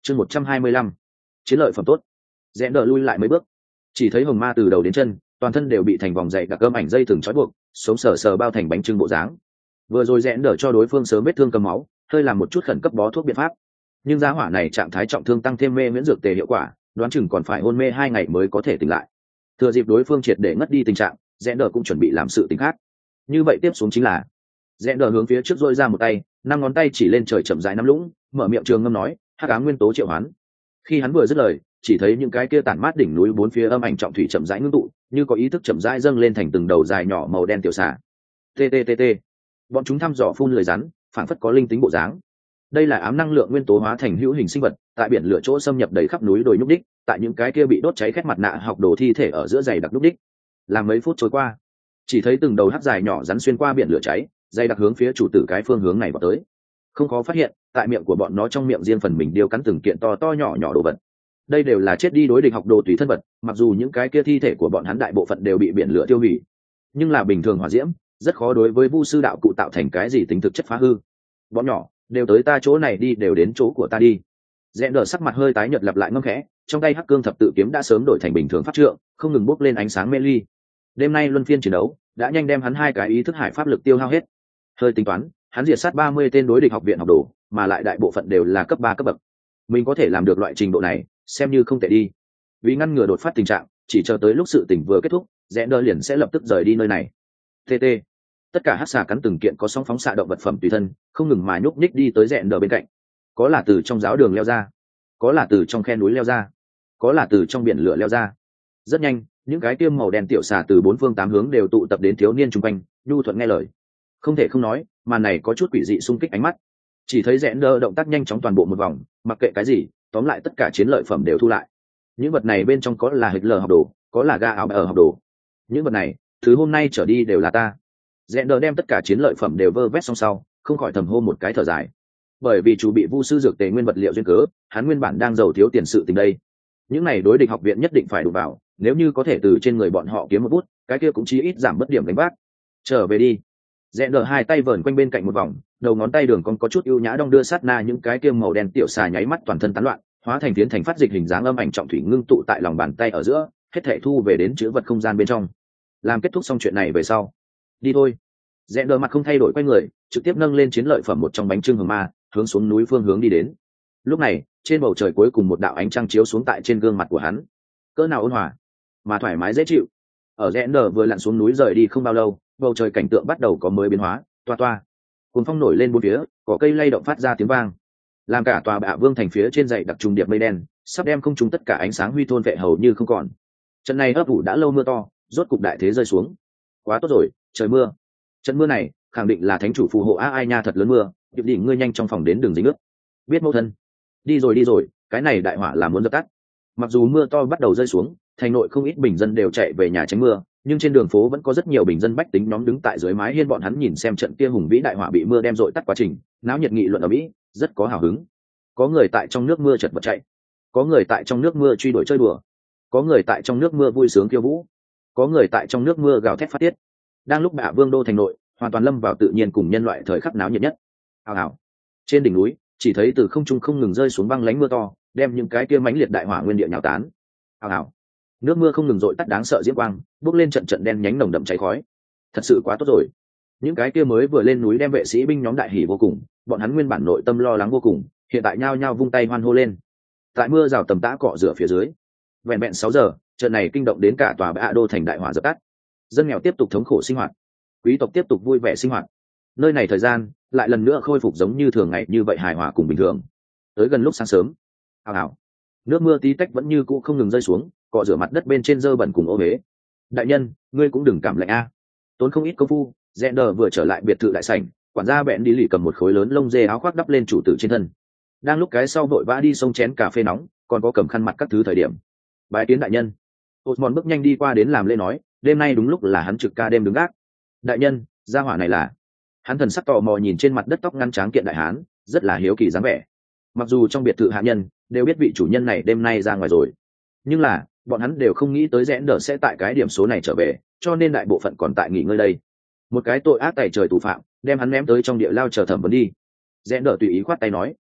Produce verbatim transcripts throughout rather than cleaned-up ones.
chương một trăm hai mươi lăm, chiến lợi phẩm tốt. Rẽ đờ lui lại mấy bước, chỉ thấy hồng ma từ đầu đến chân toàn thân đều bị thành vòng dày đặc cơm ảnh dây thừng trói buộc, sống sờ sờ bao thành bánh trưng bộ dáng. Vừa rồi rẽ đờ cho đối phương sớm vết thương cầm máu, hơi làm một chút khẩn cấp bó thuốc biện pháp, nhưng giá hỏa này trạng thái trọng thương tăng thêm mê miễn dược tề hiệu quả, đoán chừng còn phải hôn mê hai ngày mới có thể tỉnh lại. Thừa dịp đối phương triệt để ngất đi tình trạng, rẽ đờ cũng chuẩn bị làm sự tình khác. Như vậy tiếp xuống chính là rẽ đờ hướng phía trước dôi ra một tay, năm ngón tay chỉ lên trời chậm rãi nắm lũng, mở miệng trường ngâm nói hắc ám nguyên tố triệu hoán. Khi hắn vừa dứt lời, chỉ thấy những cái kia tản mát đỉnh núi bốn phía âm ảnh trọng thủy chậm rãi ngưng tụ, như có ý thức chậm rãi dâng lên thành từng đầu dài nhỏ màu đen tiểu xà. Tttt, bọn chúng thăm dò phun lưỡi rắn, phản phất có linh tính bộ dáng. Đây là ám năng lượng nguyên tố hóa thành hữu hình sinh vật, tại biển lửa chỗ xâm nhập đầy khắp núi đồi nhúc đích, tại những cái kia bị đốt cháy khét mặt nạ học đồ thi thể ở giữa dày đặc nhúc đích. Làm mấy phút trôi qua, chỉ thấy từng đầu hắc dài nhỏ rắn xuyên qua biển lửa cháy, dày đặc hướng phía chủ tử cái phương hướng này vào tới. Không khó phát hiện, tại miệng của bọn nó trong miệng riêng phần mình điêu cắn từng kiện to to nhỏ nhỏ đồ vật. Đây đều là chết đi đối địch học đồ tùy thân vật, mặc dù những cái kia thi thể của bọn hắn đại bộ phận đều bị biển lửa tiêu hủy, nhưng là bình thường hỏa diễm rất khó đối với vu sư đạo cụ tạo thành cái gì tính thực chất phá hư. Bọn nhỏ đều tới ta chỗ này đi, đều đến chỗ của ta đi. Rẽ đờ sắc mặt hơi tái nhợt lặp lại ngâm khẽ, trong tay hắc cương thập tự kiếm đã sớm đổi thành bình thường pháp trượng, không ngừng bốc lên ánh sáng mê ly. Đêm nay luân phiên chiến đấu đã nhanh đem hắn hai cái ý thức hải pháp lực tiêu hao hết. Hơi tính toán, hắn diệt sát ba mươi tên đối địch học viện học đồ, mà lại đại bộ phận đều là cấp ba cấp bậc. Mình có thể làm được loại trình độ này, xem như không tệ đi. Vì ngăn ngừa đột phát tình trạng, chỉ chờ tới lúc sự tình vừa kết thúc, rẽ đờ liền sẽ lập tức rời đi nơi này. Tt, tất cả hắc xà cắn từng kiện có sóng phóng xạ động vật phẩm tùy thân, không ngừng mà nhúc nhích đi tới rẽ đờ bên cạnh. Có là từ trong giáo đường leo ra, có là từ trong khe núi leo ra, có là từ trong biển lửa leo ra. Rất nhanh, những cái tiêm màu đen tiểu xà từ bốn phương tám hướng đều tụ tập đến thiếu niên chung quanh, nhu thuận nghe lời. Không thể không nói, màn này có chút quỷ dị xung kích ánh mắt. Chỉ thấy rẽ đờ động tác nhanh chóng toàn bộ một vòng, mặc kệ cái gì, tóm lại tất cả chiến lợi phẩm đều thu lại. Những vật này bên trong có là hịch lờ học đồ, có là ga áo ở học đồ. Những vật này thứ hôm nay trở đi đều là ta. Rẽ đờ đem tất cả chiến lợi phẩm đều vơ vét xong sau, không khỏi thầm hô một cái thở dài. Bởi vì chủ bị vu sư dược tề nguyên vật liệu duyên cớ, hắn nguyên bản đang giàu thiếu tiền sự tình đây. Những này đối địch học viện nhất định phải đủ vào, nếu như có thể từ trên người bọn họ kiếm một bút, cái kia cũng chí ít giảm bất điểm đánh bác. Trở về đi. Rẽ đờ hai tay vờn quanh bên cạnh một vòng, đầu ngón tay đường còn có chút ưu nhã đong đưa sát na những cái kia màu đen tiểu xà nháy mắt toàn thân tán loạn, hóa thành tiến thành phát dịch hình dáng âm ảnh trọng thủy ngưng tụ tại lòng bàn tay ở giữa, hết thảy thu về đến chứa vật không gian bên trong. Làm kết thúc xong chuyện này về sau, đi thôi. Rẽ đờ mặt không thay đổi quay người, trực tiếp nâng lên chiến lợi phẩm một trong bánh trưng hồng ma, hướng xuống núi phương hướng đi đến. Lúc này, trên bầu trời cuối cùng một đạo ánh trăng chiếu xuống tại trên gương mặt của hắn. Cỡ nào ôn hòa, mà thoải mái dễ chịu. Ở rẽ đờ vừa lặn xuống núi rời đi không bao lâu, bầu trời cảnh tượng bắt đầu có mới biến hóa, toa toa. Cuồng phong nổi lên bốn phía, cỏ cây lay động phát ra tiếng vang, làm cả tòa Bạ Vương thành phía trên dậy đặc trùng điệp mây đen, sắp đem không trung tất cả ánh sáng huy thôn vệ hầu như không còn. Trận này ấp ủ đã lâu mưa to, rốt cục đại thế rơi xuống. Quá tốt rồi, trời mưa. Trận mưa này khẳng định là thánh chủ phù hộ a ai nha, thật lớn mưa, điệp đỉnh ngươi nhanh trong phòng đến đường dính nước. Biết mẫu thân. Đi rồi đi rồi, cái này đại hỏa là muốn dập tắt. Mặc dù mưa to bắt đầu rơi xuống, thành nội không ít bình dân đều chạy về nhà tránh mưa, nhưng trên đường phố vẫn có rất nhiều bình dân bách tính nhóm đứng tại dưới mái hiên, bọn hắn nhìn xem trận kia hùng vĩ đại hỏa bị mưa đem dội tắt quá trình, náo nhiệt nghị luận ở mỹ, rất có hào hứng. Có người tại trong nước mưa chật vật chạy, có người tại trong nước mưa truy đuổi chơi đùa, có người tại trong nước mưa vui sướng khiêu vũ, có người tại trong nước mưa gào thét phát tiết. Đang lúc Bạ Vương đô thành nội hoàn toàn lâm vào tự nhiên cùng nhân loại thời khắc náo nhiệt nhất. Hào hào. Trên đỉnh núi chỉ thấy từ không trung không ngừng rơi xuống băng lánh mưa to, đem những cái kia mãnh liệt đại hỏa nguyên địa nhào tán. Hào hào. Nước mưa không ngừng dội tắt đáng sợ diễm quang, bốc lên trận trận đen nhánh nồng đậm cháy khói. Thật sự quá tốt rồi. Những cái kia mới vừa lên núi đem vệ sĩ binh nhóm đại hỉ vô cùng, bọn hắn nguyên bản nội tâm lo lắng vô cùng, hiện tại nhao nhao vung tay hoan hô lên. Tại mưa rào tầm tã cọ rửa phía dưới, vẹn vẹn sáu giờ, trận này kinh động đến cả tòa Bạ Đô thành đại hỏa dập tắt. Dân nghèo tiếp tục thống khổ sinh hoạt, quý tộc tiếp tục vui vẻ sinh hoạt. Nơi này thời gian lại lần nữa khôi phục giống như thường ngày như vậy, hài hòa cùng bình thường. Tới gần lúc sáng sớm, ào ào, nước mưa tí tách vẫn như cũ không ngừng rơi xuống, cọ rửa mặt đất bên trên dơ bẩn cùng ô huế. Đại nhân, ngươi cũng đừng cảm lạnh a. Tốn không ít công phu, rẽ đờ vừa trở lại biệt thự đại sảnh, quản gia bẹn đi lì cầm một khối lớn lông dê áo khoác đắp lên chủ tử trên thân. Đang lúc cái sau vội vã đi xông chén cà phê nóng, còn có cầm khăn mặt các thứ thời điểm. Bái kiến đại nhân. Osmond bước nhanh đi qua đến làm lễ nói, đêm nay đúng lúc là hắn trực ca đêm đứng gác. Đại nhân, gia hỏa này là. Hắn thần sắc tò mò nhìn trên mặt đất tóc ngắn tráng kiện đại hán, rất là hiếu kỳ dáng vẻ. Mặc dù trong biệt thự hạ nhân đều biết vị chủ nhân này đêm nay ra ngoài rồi, nhưng là bọn hắn đều không nghĩ tới rẽ đờ sẽ tại cái điểm số này trở về, cho nên đại bộ phận còn tại nghỉ ngơi đây. Một cái tội ác tày trời tù phạm đem hắn ném tới trong địa lao chờ thẩm vấn đi. Rẽ đờ tùy ý khoát tay nói,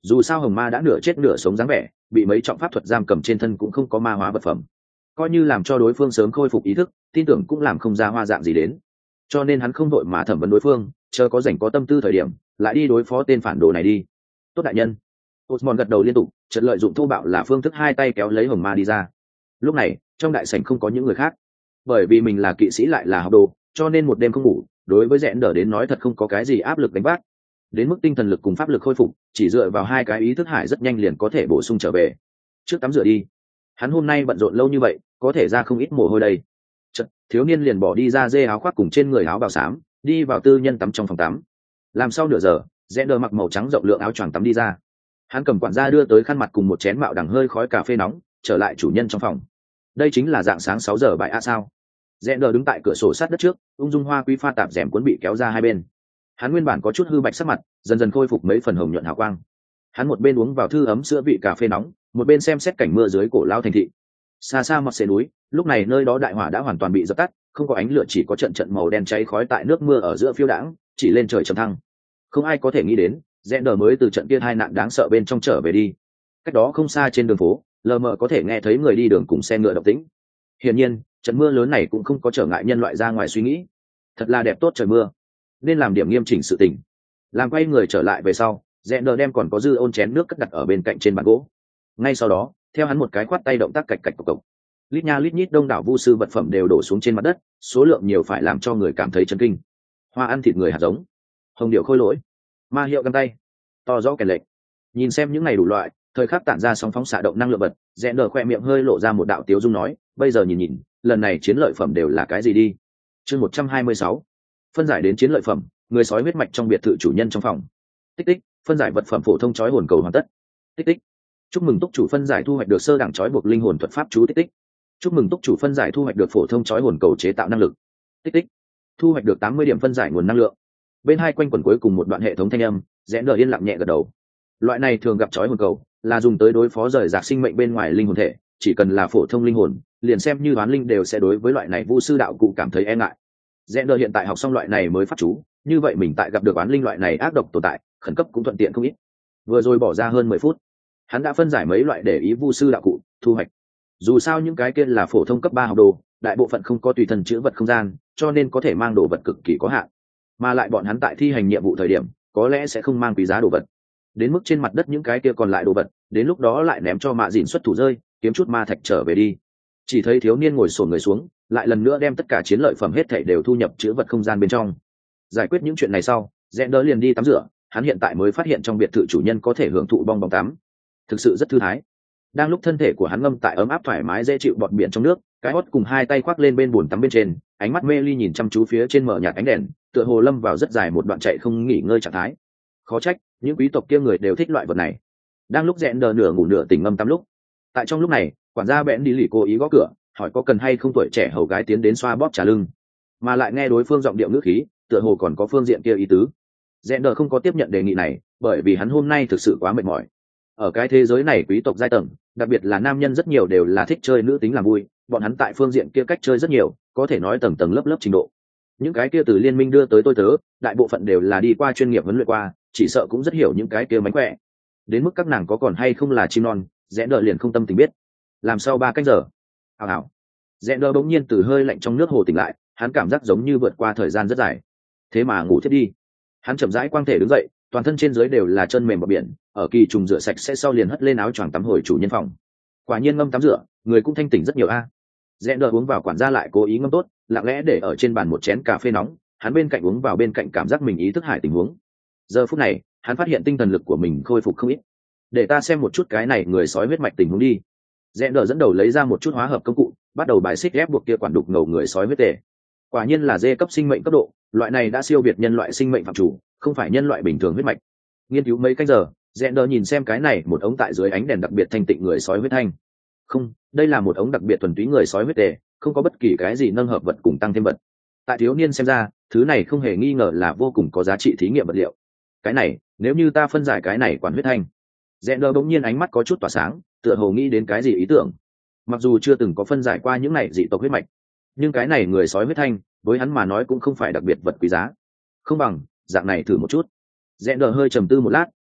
dù sao hồng ma đã nửa chết nửa sống dáng vẻ, bị mấy trọng pháp thuật giam cầm trên thân cũng không có ma hóa vật phẩm, coi như làm cho đối phương sớm khôi phục ý thức, tin tưởng cũng làm không ra hoa dạng gì đến. Cho nên hắn không đội mà thẩm vấn đối phương, chờ có rảnh có tâm tư thời điểm lại đi đối phó tên phản đồ này đi. Tốt đại nhân. Osmond gật đầu liên tục, chợt lợi dụng thô bạo là phương thức hai tay kéo lấy hồng ma đi ra. Lúc này trong đại sảnh không có những người khác, bởi vì mình là kỵ sĩ lại là học đồ, cho nên một đêm không ngủ đối với rẽn đờ đến nói thật không có cái gì áp lực đánh vác. Đến mức tinh thần lực cùng pháp lực khôi phục chỉ dựa vào hai cái ý thức hải rất nhanh liền có thể bổ sung trở về. Trước tắm rửa đi, hắn hôm nay bận rộn lâu như vậy có thể ra không ít mồ hôi đây. Chật, thiếu niên liền bỏ đi ra dê áo khoác cùng trên người áo bào xám, đi vào tư nhân tắm trong phòng tắm. Làm sau nửa giờ, rẽ đờ mặc màu trắng rộng lượng áo choàng tắm đi ra. Hắn cầm quản gia đưa tới khăn mặt cùng một chén mạo đằng hơi khói cà phê nóng, trở lại chủ nhân trong phòng. Đây chính là dạng sáng sáu giờ bài a sao? Rẽ đờ đứng tại cửa sổ sát đất trước, ung dung hoa quý pha tạp rèm cuốn bị kéo ra hai bên. Hắn nguyên bản có chút hư bạch sắc mặt, dần dần khôi phục mấy phần hồng nhuận hào quang. Hắn một bên uống vào thư ấm sữa vị cà phê nóng, một bên xem xét cảnh mưa dưới cổ lao thành thị. Xa xa mặt sườn núi, lúc này nơi đó đại hỏa đã hoàn toàn bị dập tắt, không có ánh lửa, chỉ có trận trận màu đen cháy khói tại nước mưa ở giữa phiêu đãng, chỉ lên trời trầm thăng. Không ai có thể nghĩ đến, rẽ đờ mới từ trận kia hai nạn đáng sợ bên trong trở về đi. Cách đó không xa trên đường phố, lờ mờ có thể nghe thấy người đi đường cùng xe ngựa động tĩnh. Hiển nhiên, trận mưa lớn này cũng không có trở ngại nhân loại ra ngoài suy nghĩ. Thật là đẹp tốt trời mưa, nên làm điểm nghiêm chỉnh sự tình. Làm quay người trở lại về sau, rẽ đờ đem còn có dư ôn chén nước cất đặt ở bên cạnh trên bàn gỗ. Ngay sau đó, theo hắn một cái khoát tay động tác cạch cạch cộc cộc, lít nha lít nhít đông đảo vu sư vật phẩm đều đổ xuống trên mặt đất, số lượng nhiều phải làm cho người cảm thấy chấn kinh. Hoa ăn thịt người hạt giống, hồng điệu khôi lỗi, ma hiệu găng tay, to rõ kèn lệnh. Nhìn xem những ngày đủ loại thời khắc tản ra sóng phóng xạ động năng lượng vật, rẽ đờ khoe miệng hơi lộ ra một đạo tiếu dung nói, bây giờ nhìn nhìn lần này chiến lợi phẩm đều là cái gì đi. Chương một trăm hai mươi sáu, phân giải đến chiến lợi phẩm. Người sói huyết mạch trong biệt thự chủ nhân trong phòng. Tích tích, phân giải vật phẩm phổ thông chói hồn cầu hoàn tất. Tích tích, chúc mừng túc chủ phân giải thu hoạch được sơ đẳng chói buộc linh hồn thuật pháp chú. Tích tích, chúc mừng túc chủ phân giải thu hoạch được phổ thông chói hồn cầu chế tạo năng lực. Tích tích, thu hoạch được tám mươi điểm phân giải nguồn năng lượng. Bên hai quanh quẩn cuối cùng một đoạn hệ thống thanh âm, rẽ đờ yên lặng nhẹ gật đầu. Loại này thường gặp chói hồn cầu là dùng tới đối phó rời rạc sinh mệnh bên ngoài linh hồn thể, chỉ cần là phổ thông linh hồn, liền xem như đoán linh đều sẽ đối với loại này vu sư đạo cụ cảm thấy e ngại. Rẽ đờ hiện tại học xong loại này mới pháp chú, như vậy mình tại gặp được oán linh loại này ác độc tồn tại, khẩn cấp cũng thuận tiện không ít. Vừa rồi bỏ ra hơn mười phút, hắn đã phân giải mấy loại để ý vu sư đạo cụ, thu hoạch. Dù sao những cái kia là phổ thông cấp ba học đồ, đại bộ phận không có tùy thân chữ vật không gian, cho nên có thể mang đồ vật cực kỳ có hạn. Mà lại bọn hắn tại thi hành nhiệm vụ thời điểm, có lẽ sẽ không mang quý giá đồ vật. Đến mức trên mặt đất những cái kia còn lại đồ vật, đến lúc đó lại ném cho Mạ Dìn xuất thủ rơi, kiếm chút ma thạch trở về đi. Chỉ thấy thiếu niên ngồi xổm người xuống, lại lần nữa đem tất cả chiến lợi phẩm hết thảy đều thu nhập chữ vật không gian bên trong. Giải quyết những chuyện này sau, rẽ đỡ liền đi tắm rửa. Hắn hiện tại mới phát hiện trong biệt thự chủ nhân có thể hưởng thụ bong bóng tắm, thực sự rất thư thái. Đang lúc thân thể của hắn ngâm tại ấm áp thoải mái dễ chịu bọt biển trong nước, cái hót cùng hai tay khoác lên bên bồn tắm bên trên, ánh mắt mê ly nhìn chăm chú phía trên mở nhạt ánh đèn, tựa hồ lâm vào rất dài một đoạn chạy không nghỉ ngơi trạng thái. Khó trách những quý tộc kia người đều thích loại vật này. Đang lúc rẽ đỡ nửa ngủ nửa tỉnh ngâm tắm lúc, tại trong lúc này, quản gia bẽn đi lì cố ý gõ cửa, hỏi có cần hay không tuổi trẻ hầu gái tiến đến xoa bóp trả lưng, mà lại nghe đối phương giọng điệu ngữ khí, tựa hồ còn có phương diện kia ý tứ. Rẽ đờ không có tiếp nhận đề nghị này, bởi vì hắn hôm nay thực sự quá mệt mỏi. Ở cái thế giới này quý tộc giai tầng, đặc biệt là nam nhân rất nhiều đều là thích chơi nữ tính làm vui, bọn hắn tại phương diện kia cách chơi rất nhiều, có thể nói tầng tầng lớp lớp trình độ. Những cái kia từ liên minh đưa tới tôi tớ, đại bộ phận đều là đi qua chuyên nghiệp huấn luyện qua, chỉ sợ cũng rất hiểu những cái kia mánh khỏe. Đến mức các nàng có còn hay không là chim non, rẽ đờ liền không tâm tình biết. Làm sau ba cách giờ, hào hào, rẽ đờ bỗng nhiên từ hơi lạnh trong nước hồ tỉnh lại, hắn cảm giác giống như vượt qua thời gian rất dài, thế mà ngủ thiết đi. Hắn chậm rãi quang thể đứng dậy, toàn thân trên dưới đều là chân mềm bọt biển, ở kỳ trùng rửa sạch sẽ sau liền hất lên áo choàng tắm hồi chủ nhân phòng. Quả nhiên ngâm tắm rửa, người cũng thanh tỉnh rất nhiều a. Rẽ đờ uống vào, quản gia lại cố ý ngâm tốt, lặng lẽ để ở trên bàn một chén cà phê nóng, hắn bên cạnh uống vào bên cạnh cảm giác mình ý thức hải tình huống. Giờ phút này, hắn phát hiện tinh thần lực của mình khôi phục không ít. Để ta xem một chút cái này người sói huyết mạch tình huống đi. Rẽ đờ dẫn đầu lấy ra một chút hóa hợp công cụ, bắt đầu bài xích ép buộc kia quản đục ngầu người sói huyết tề. Quả nhiên là dê cấp sinh mệnh cấp độ, loại này đã siêu việt nhân loại sinh mệnh phạm chủ, không phải nhân loại bình thường huyết mạch. Nghiên cứu mấy canh giờ, rẽ đờ nhìn xem cái này một ống tại dưới ánh đèn đặc biệt thanh tịnh người sói huyết thanh. Không, đây là một ống đặc biệt thuần túy người sói huyết tề, không có bất kỳ cái gì nâng hợp vật cùng tăng thêm vật. Tại thiếu niên xem ra, thứ này không hề nghi ngờ là vô cùng có giá trị thí nghiệm vật liệu. Cái này, nếu như ta phân giải cái này quản huyết thanh. Rẽ đờ bỗng nhiên ánh mắt có chút tỏa sáng, tựa hồ nghĩ đến cái gì ý tưởng. Mặc dù chưa từng có phân giải qua những này dị tộc huyết mạch, nhưng cái này người sói huyết thanh với hắn mà nói cũng không phải đặc biệt vật quý giá. Không bằng dạng này thử một chút. Rẽ đờ hơi trầm tư một lát,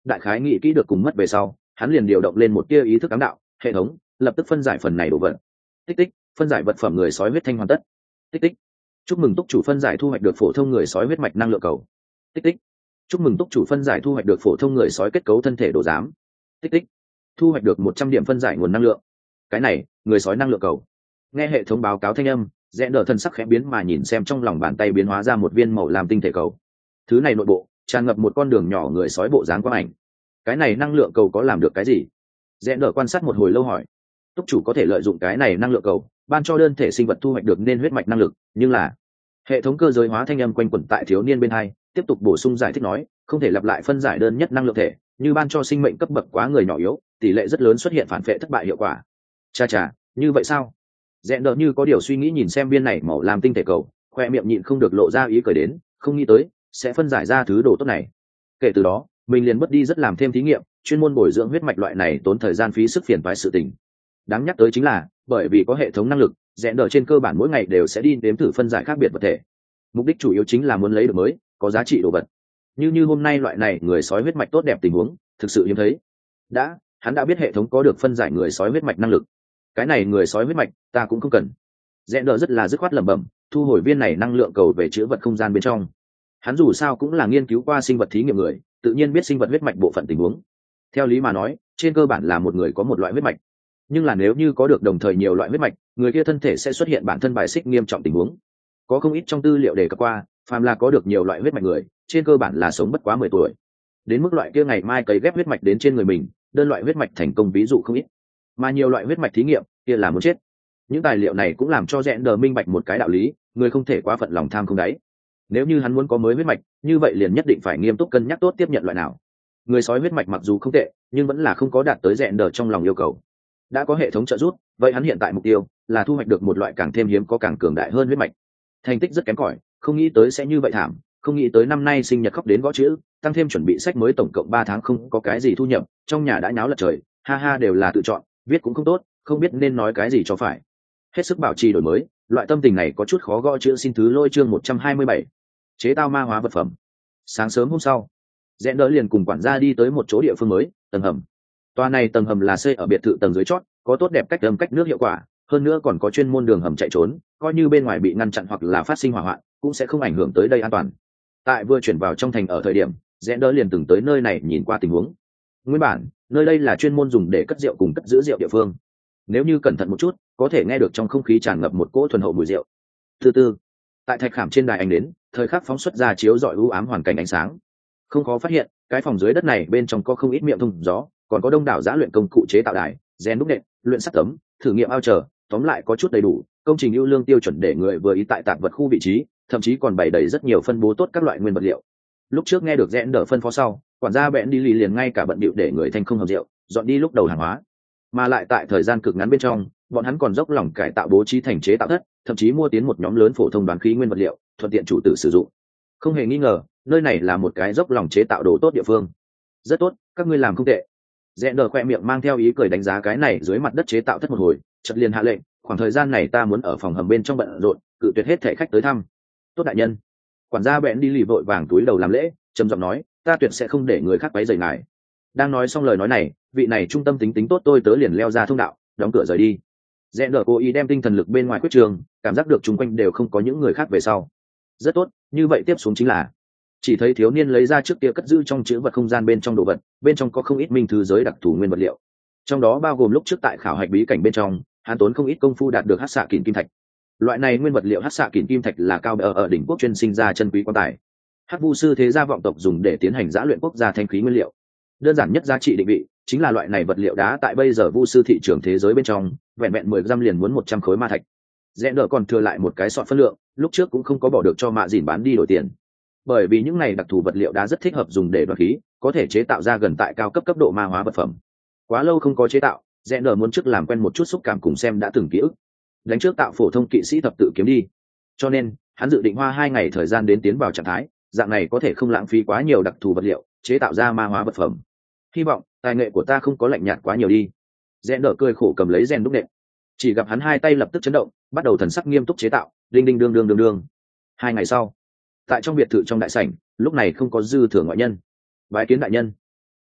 đại khái nghĩ kỹ được cùng mất về sau, hắn liền điều động lên một tia ý thức ám đạo hệ thống, lập tức phân giải phần này đồ vật. Tích tích, phân giải vật phẩm người sói huyết thanh hoàn tất. Tích tích, chúc mừng túc chủ phân giải thu hoạch được phổ thông người sói huyết mạch năng lượng cầu. Tích tích, chúc mừng túc chủ phân giải thu hoạch được phổ thông người sói kết cấu thân thể đồ giám. Tích tích, thu hoạch được một trăm điểm phân giải nguồn năng lượng. Cái này, người sói năng lượng cầu. Nghe hệ thống báo cáo thanh âm, rẽ đờ thân sắc khẽ biến mà nhìn xem trong lòng bàn tay biến hóa ra một viên màu làm tinh thể cầu. Thứ này nội bộ tràn ngập một con đường nhỏ người sói bộ dáng quang ảnh. Cái này năng lượng cầu có làm được cái gì? Rẽ đờ quan sát một hồi lâu hỏi. Túc chủ có thể lợi dụng cái này năng lượng cầu ban cho đơn thể sinh vật thu hoạch được nên huyết mạch năng lực, nhưng là hệ thống cơ giới hóa thanh âm quanh quẩn tại thiếu niên bên hai, tiếp tục bổ sung giải thích nói, không thể lặp lại phân giải đơn nhất năng lượng thể, như ban cho sinh mệnh cấp bậc quá người nhỏ yếu, tỷ lệ rất lớn xuất hiện phản vệ thất bại hiệu quả. Cha cha, như vậy sao? Rẽ đờ như có điều suy nghĩ nhìn xem viên này màu làm tinh thể cầu, khoe miệng nhịn không được lộ ra ý cười đến, không nghĩ tới sẽ phân giải ra thứ đồ tốt này. Kể từ đó, mình liền mất đi rất làm thêm thí nghiệm, chuyên môn bồi dưỡng huyết mạch loại này tốn thời gian phí sức phiền toái sự tình. Đáng nhắc tới chính là, bởi vì có hệ thống năng lực, rẽ đờ trên cơ bản mỗi ngày đều sẽ đi nếm thử phân giải khác biệt vật thể. Mục đích chủ yếu chính là muốn lấy được mới, có giá trị đồ vật. Như như hôm nay loại này người sói huyết mạch tốt đẹp tình huống, thực sự hiếm thấy. Đã, hắn đã biết hệ thống có được phân giải người sói huyết mạch năng lực. Cái này người sói huyết mạch, ta cũng không cần. Rẽ đờ rất là dứt khoát lẩm bẩm, thu hồi viên này năng lượng cầu về chứa vật không gian bên trong. Hắn dù sao cũng là nghiên cứu qua sinh vật thí nghiệm người, tự nhiên biết sinh vật huyết mạch bộ phận tình huống. Theo lý mà nói, trên cơ bản là một người có một loại huyết mạch. Nhưng là nếu như có được đồng thời nhiều loại huyết mạch, người kia thân thể sẽ xuất hiện bản thân bài xích nghiêm trọng tình huống. Có không ít trong tư liệu đề cập qua, phàm là có được nhiều loại huyết mạch người, trên cơ bản là sống bất quá mười tuổi. Đến mức loại kia ngày mai cấy ghép huyết mạch đến trên người mình, đơn loại huyết mạch thành công ví dụ không ít. Mà nhiều loại huyết mạch thí nghiệm, kia là muốn chết. Những tài liệu này cũng làm cho rẽ đờ minh bạch một cái đạo lý, người không thể quá phận lòng tham không đáy. Nếu như hắn muốn có mới huyết mạch, như vậy liền nhất định phải nghiêm túc cân nhắc tốt tiếp nhận loại nào. Người sói huyết mạch mặc dù không tệ, nhưng vẫn là không có đạt tới rẽ đờ trong lòng yêu cầu. Đã có hệ thống trợ giúp, vậy hắn hiện tại mục tiêu là thu hoạch được một loại càng thêm hiếm có càng cường đại hơn huyết mạch. Thành tích rất kém cỏi, không nghĩ tới sẽ như vậy thảm, không nghĩ tới năm nay sinh nhật khóc đến gõ chữ, tăng thêm chuẩn bị sách mới tổng cộng ba tháng không có cái gì thu nhập, trong nhà đã nháo lật trời, ha ha đều là tự chọn, viết cũng không tốt, không biết nên nói cái gì cho phải. Hết sức bảo trì đổi mới, loại tâm tình này có chút khó gõ chữ, xin thứ lỗi. Chương một trăm hai mươi bảy, chế tạo ma hóa vật phẩm. Sáng sớm hôm sau, rẽ đỡ liền cùng quản gia đi tới một chỗ địa phương mới, tầng hầm. Tòa này tầng hầm là xây ở biệt thự tầng dưới chót, có tốt đẹp cách âm cách nước hiệu quả, hơn nữa còn có chuyên môn đường hầm chạy trốn, coi như bên ngoài bị ngăn chặn hoặc là phát sinh hỏa hoạn, cũng sẽ không ảnh hưởng tới đây an toàn. Tại vừa chuyển vào trong thành ở thời điểm, rẽ đỡ liền từng tới nơi này nhìn qua tình huống. Nguyên bản, nơi đây là chuyên môn dùng để cất rượu cùng cất giữ rượu địa phương. Nếu như cẩn thận một chút, có thể nghe được trong không khí tràn ngập một cỗ thuần hậu mùi rượu. Từ từ, tại thạch khảm trên đài ánh đến, thời khắc phóng xuất ra chiếu rọi u ám hoàn cảnh ánh sáng. Không khó phát hiện, cái phòng dưới đất này bên trong có không ít miệng thông gió, còn có đông đảo giã luyện công cụ chế tạo đài, rèn đúc nện, luyện sắt tấm, thử nghiệm ao chờ, tóm lại có chút đầy đủ, công trình ưu lương tiêu chuẩn để người vừa ý tại tạp vật khu vị trí, thậm chí còn bày đầy rất nhiều phân bố tốt các loại nguyên vật liệu. Lúc trước nghe được rẽn đỡ phân phó sau, quản gia bẽn đi lì liền ngay cả bận bịu để người thanh không hầm rượu, dọn đi lúc đầu hàng hóa. Mà lại tại thời gian cực ngắn bên trong, bọn hắn còn dốc lòng cải tạo bố trí thành chế tạo thất, thậm chí mua tiến một nhóm lớn phổ thông đoán khí nguyên vật liệu, thuận tiện chủ tử sử dụng. Không hề nghi ngờ, nơi này là một cái dốc lòng chế tạo đồ tốt địa phương. Rất tốt, các ngươi làm không tệ. Rẽn đỡ khoe miệng mang theo ý cười đánh giá cái này dưới mặt đất chế tạo thất một hồi, chợt liền hạ lệnh, khoảng thời gian này ta muốn ở phòng hầm bên trong bận rộn, cự tuyệt hết thể khách tới thăm. Tốt đại nhân. Quản gia bẽn đi lì vội vàng túi đầu làm lễ, trầm giọng nói, ta tuyệt sẽ không để người khác quấy rầy ngài. Đang nói xong lời nói này, vị này trung tâm tính tính tốt tôi tớ liền leo ra thông đạo, đóng cửa rời đi. Rẽn đỡ cố ý đem tinh thần lực bên ngoài quyết trường, cảm giác được chung quanh đều không có những người khác về sau. Rất tốt, như vậy tiếp xuống chính là chỉ thấy thiếu niên lấy ra trước kia cất giữ trong chữ vật không gian bên trong đồ vật, bên trong có không ít minh thư giới đặc thù nguyên vật liệu, trong đó bao gồm lúc trước tại khảo hạch bí cảnh bên trong hắn tốn không ít công phu đạt được hắc xạ kình kim thạch. Loại này nguyên vật liệu hắc xạ kình kim thạch là cao ở ở đỉnh quốc chuyên sinh ra chân quý quan tài, hắc vu sư thế gia vọng tộc dùng để tiến hành giã luyện quốc gia thanh khí nguyên liệu. Đơn giản nhất giá trị định vị chính là loại này vật liệu đá tại bây giờ vu sư thị trường thế giới bên trong vẹn vẹn mười giam liền muốn một trăm khối ma thạch. Rẽn đỡ còn thừa lại một cái sọt phân lượng, lúc trước cũng không có bỏ được cho mạ dìn bán đi đổi tiền, bởi vì những này đặc thù vật liệu đá rất thích hợp dùng để đoạt khí, có thể chế tạo ra gần tại cao cấp cấp độ ma hóa vật phẩm. Quá lâu không có chế tạo, rẽn đỡ muốn trước làm quen một chút xúc cảm cùng xem đã từng ký ức, đánh trước tạo phổ thông kỵ sĩ thập tự kiếm đi. Cho nên hắn dự định hoa hai ngày thời gian đến tiến vào trạng thái, dạng này có thể không lãng phí quá nhiều đặc thù vật liệu chế tạo ra ma hóa vật phẩm. Hy vọng tài nghệ của ta không có lạnh nhạt quá nhiều đi. Rẽn đỡ cười khổ cầm lấy rèn đúc nện, chỉ gặp hắn hai tay lập tức chấn động, bắt đầu thần sắc nghiêm túc chế tạo, đinh đinh đương đương đương đương. Hai ngày sau, tại trong biệt thự trong đại sảnh, lúc này không có dư thừa ngoại nhân. Bái kiến đại nhân.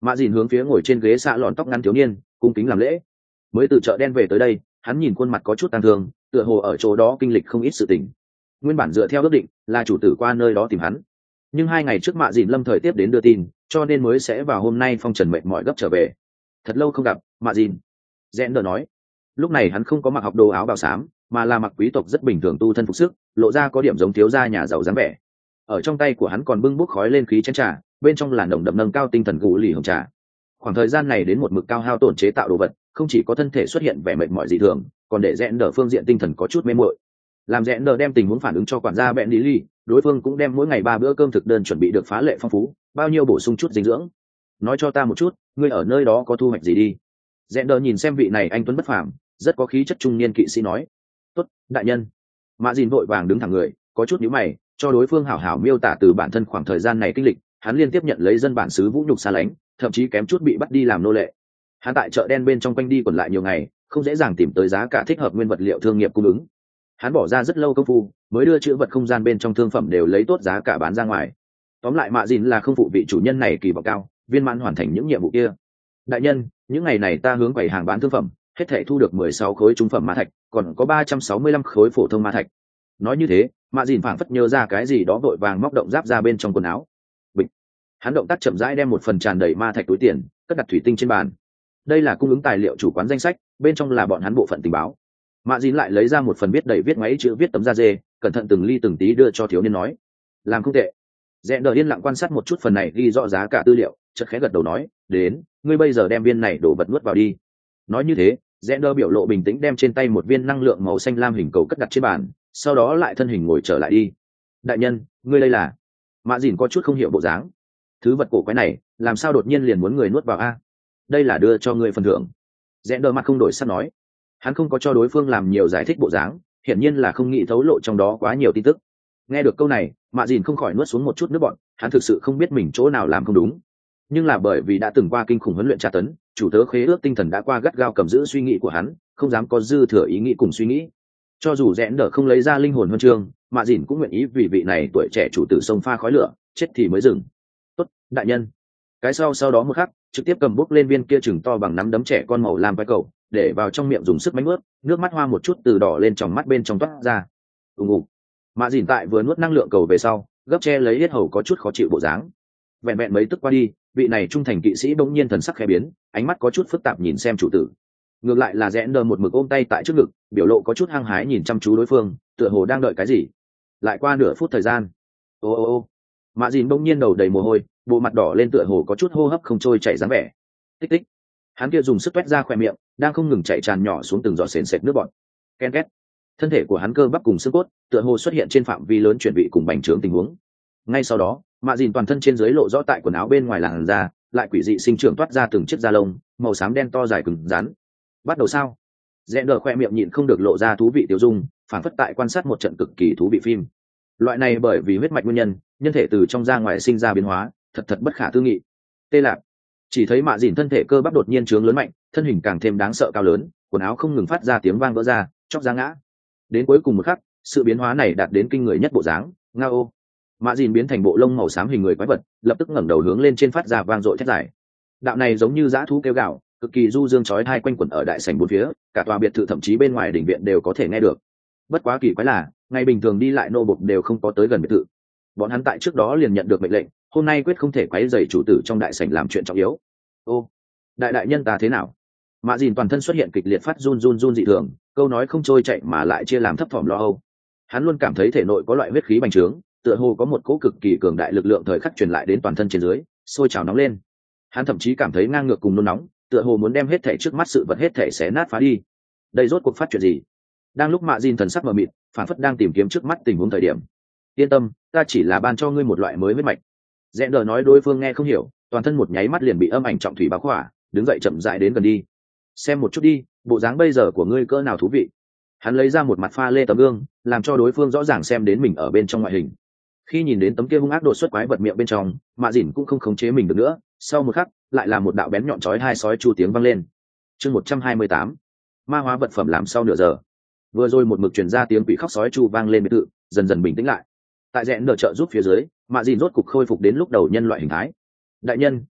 Mạ dìn hướng phía ngồi trên ghế xạ lọn tóc ngắn thiếu niên cung kính làm lễ. Mới từ chợ đen về tới đây, hắn nhìn khuôn mặt có chút tang thương, tựa hồ ở chỗ đó kinh lịch không ít sự tình. Nguyên bản dựa theo ước định là chủ tử qua nơi đó tìm hắn, nhưng hai ngày trước Mạ dìn lâm thời tiếp đến đưa tin, cho nên mới sẽ vào hôm nay phong trần mệt mỏi gấp trở về. Thật lâu không gặp, Mạ dìn. Rẽn đờ nói. Lúc này hắn không có mặc học đồ áo bào xám, mà là mặc quý tộc rất bình thường tu thân phục sức, lộ ra có điểm giống thiếu gia nhà giàu dáng vẻ. Ở trong tay của hắn còn bưng bút khói lên khí chén trà, bên trong là nồng đậm nâng cao tinh thần gù lì hồng trà. Khoảng thời gian này đến một mực cao hao tổn chế tạo đồ vật, không chỉ có thân thể xuất hiện vẻ mệt mỏi dị thường, còn để rẽn đờ phương diện tinh thần có chút mê muội. Làm rẽn đờ đem tình huống phản ứng cho quản gia bẹn lý ly, đối phương cũng đem mỗi ngày ba bữa cơm thực đơn chuẩn bị được phá lệ phong phú, bao nhiêu bổ sung chút dinh dưỡng. Nói cho ta một chút, ngươi ở nơi đó có thu hoạch gì đi? Rẽn đờ nhìn xem vị này anh tuấn bất phàm, rất có khí chất trung niên kỵ sĩ nói. Tốt, đại nhân. Mã dìn vội vàng đứng thẳng người, có chút nhíu mày, cho đối phương hảo hảo miêu tả từ bản thân khoảng thời gian này kinh lịch. Hắn liên tiếp nhận lấy dân bản xứ vũ nhục xa lánh, thậm chí kém chút bị bắt đi làm nô lệ. Hắn tại chợ đen bên trong quanh đi quẩn lại nhiều ngày, không dễ dàng tìm tới giá cả thích hợp nguyên vật liệu thương nghiệp cung ứng. Hắn bỏ ra rất lâu công phu mới đưa chữ vật không gian bên trong thương phẩm đều lấy tốt giá cả bán ra ngoài. Tóm lại Mạ dìn là không phụ vị chủ nhân này kỳ vọng cao, viên mãn hoàn thành những nhiệm vụ kia. Đại nhân, những ngày này ta hướng quầy hàng bán thương phẩm, hết thảy thu được mười sáu khối trung phẩm ma thạch, còn có ba trăm sáu mươi lăm khối phổ thông ma thạch. Nói như thế, Mạ dìn phảng phất nhớ ra cái gì đó vội vàng móc động giáp ra bên trong quần áo. Bịch. Hắn động tác chậm rãi đem một phần tràn đầy ma thạch túi tiền cất đặt thủy tinh trên bàn. Đây là cung ứng tài liệu chủ quán danh sách, bên trong là bọn hắn bộ phận tình báo. Mạ dìn lại lấy ra một phần viết đầy viết máy chữ viết tấm da dê, cẩn thận từng ly từng tí đưa cho thiếu niên nói. Làm không tệ. Rẽn đờ yên lặng quan sát một chút phần này ghi rõ giá cả tư liệu, chợt khẽ gật đầu nói, đến, ngươi bây giờ đem viên này đổ vật nuốt vào đi. Nói như thế, Rẽn đờ biểu lộ bình tĩnh đem trên tay một viên năng lượng màu xanh lam hình cầu cất đặt trên bàn, sau đó lại thân hình ngồi trở lại đi. Đại nhân, ngươi đây là? Mạ dìn có chút không hiểu bộ dáng. Thứ vật cổ quái này, làm sao đột nhiên liền muốn người nuốt vào a? Đây là đưa cho ngươi phần thưởng. Rẽn đờ mặt không đổi sắc nói. Hắn không có cho đối phương làm nhiều giải thích bộ dáng, hiển nhiên là không nghĩ thấu lộ trong đó quá nhiều tin tức. Nghe được câu này, Mạ dìn không khỏi nuốt xuống một chút nước bọt, hắn thực sự không biết mình chỗ nào làm không đúng. Nhưng là bởi vì đã từng qua kinh khủng huấn luyện tra tấn, chủ tớ khế ước tinh thần đã qua gắt gao cầm giữ suy nghĩ của hắn, không dám có dư thừa ý nghĩ cùng suy nghĩ. Cho dù Rẽn đờ không lấy ra linh hồn huân chương, Mạ dìn cũng nguyện ý vì vị này tuổi trẻ chủ tử sông pha khói lửa, chết thì mới dừng. Tốt, đại nhân. Cái sau sau đó một khắc, trực tiếp cầm bút lên viên kia chừng to bằng nắm đấm trẻ con màu lam vai cầu, để vào trong miệng dùng sức mánh nuốt, nước mắt hoa một chút từ đỏ lên tròng mắt bên trong toát ra. Ùng ục. Mạ dìn tại vừa nuốt năng lượng cầu về sau, gấp che lấy hết hầu có chút khó chịu bộ dáng. Vẹn vẹn mấy tức qua đi, vị này trung thành kỵ sĩ bỗng nhiên thần sắc khẽ biến, ánh mắt có chút phức tạp nhìn xem chủ tử. Ngược lại là Rẽn đờ một mực ôm tay tại trước ngực, biểu lộ có chút hăng hái nhìn chăm chú đối phương, tựa hồ đang đợi cái gì. Lại qua nửa phút thời gian. Ô ô ô. Mạ dìn bỗng nhiên đầu đầy mồ hôi, bộ mặt đỏ lên tựa hồ có chút hô hấp không trôi chảy dáng vẻ. Tích tích. Hắn kia dùng sức toét ra khỏe miệng, đang không ngừng chảy tràn nhỏ xuống từng giọt sền sệt nước bọt. Ken két. Thân thể của hắn cơ bắp cùng xương cốt, tựa hồ xuất hiện trên phạm vi lớn chuyển vị cùng bành trướng tình huống. Ngay sau đó, Mạ dìn toàn thân trên dưới lộ rõ tại quần áo bên ngoài làn da, lại quỷ dị sinh trưởng toát ra từng chiếc da lông, màu xám đen to dài cứng rắn. Bắt đầu sao? Rẽn đờ khoe miệng nhịn không được lộ ra thú vị tiêu dung, phản phất tại quan sát một trận cực kỳ thú vị phim. Loại này bởi vì huyết mạch nguyên nhân, nhân thể từ trong ra ngoài sinh ra biến hóa, thật thật bất khả tư nghị. Tê lạc. Chỉ thấy Mạ dìn thân thể cơ bắp đột nhiên trướng lớn mạnh, thân hình càng thêm đáng sợ cao lớn, quần áo không ngừng phát ra tiếng vang vỡ ra, chóc ra ngã. Đến cuối cùng một khắc, sự biến hóa này đạt đến kinh người nhất bộ dáng, ngao. Mạ dìn biến thành bộ lông màu xám hình người quái vật, lập tức ngẩng đầu hướng lên trên phát ra vang dội thét dài. Đạo này giống như dã thú kêu gào, cực kỳ du dương chói tai quanh quẩn ở đại sảnh bốn phía, cả tòa biệt thự thậm chí bên ngoài đỉnh viện đều có thể nghe được. Bất quá kỳ quái là, ngày bình thường đi lại nô bộc đều không có tới gần biệt thự. Bọn hắn tại trước đó liền nhận được mệnh lệnh, hôm nay quyết không thể quấy rầy chủ tử trong đại sảnh làm chuyện trọng yếu. Ô, đại đại nhân ta thế nào? Mạ dìn toàn thân xuất hiện kịch liệt phát run run run dị thường, câu nói không trôi chạy mà lại chia làm thấp thỏm lo âu. Hắn luôn cảm thấy thể nội có loại huyết khí bành trướng, tựa hồ có một cỗ cực kỳ cường đại lực lượng thời khắc truyền lại đến toàn thân trên dưới, sôi trào nóng lên. Hắn thậm chí cảm thấy ngang ngược cùng nôn nóng, tựa hồ muốn đem hết thảy trước mắt sự vật hết thảy xé nát phá đi. Đây rốt cuộc phát chuyện gì? Đang lúc Mạ dìn thần sắc mờ mịt, phản phất đang tìm kiếm trước mắt tình huống thời điểm. Yên tâm, ta chỉ là ban cho ngươi một loại mới huyết mạch. Rẽn đờ nói đối phương nghe không hiểu, toàn thân một nháy mắt liền bị âm ảnh trọng thủy bao khỏa, đứng dậy chậm rãi đến gần đi. Xem một chút đi, bộ dáng bây giờ của ngươi cỡ nào thú vị. Hắn lấy ra một mặt pha lê tấm gương, làm cho đối phương rõ ràng xem đến mình ở bên trong ngoại hình. Khi nhìn đến tấm kia hung ác đột xuất quái vật miệng bên trong, Mạ dìn cũng không khống chế mình được nữa, sau một khắc lại là một đạo bén nhọn chói hai sói chu tiếng vang lên. Chương một trăm hai mươi tám, ma hóa vật phẩm làm sau nửa giờ. Vừa rồi một mực truyền ra tiếng quỷ khóc sói chu vang lên biệt thự, dần dần bình tĩnh lại. Tại Rẽn đờ trợ giúp phía dưới, Mạ dìn rốt cục khôi phục đến lúc đầu nhân loại hình thái. Đại nhân,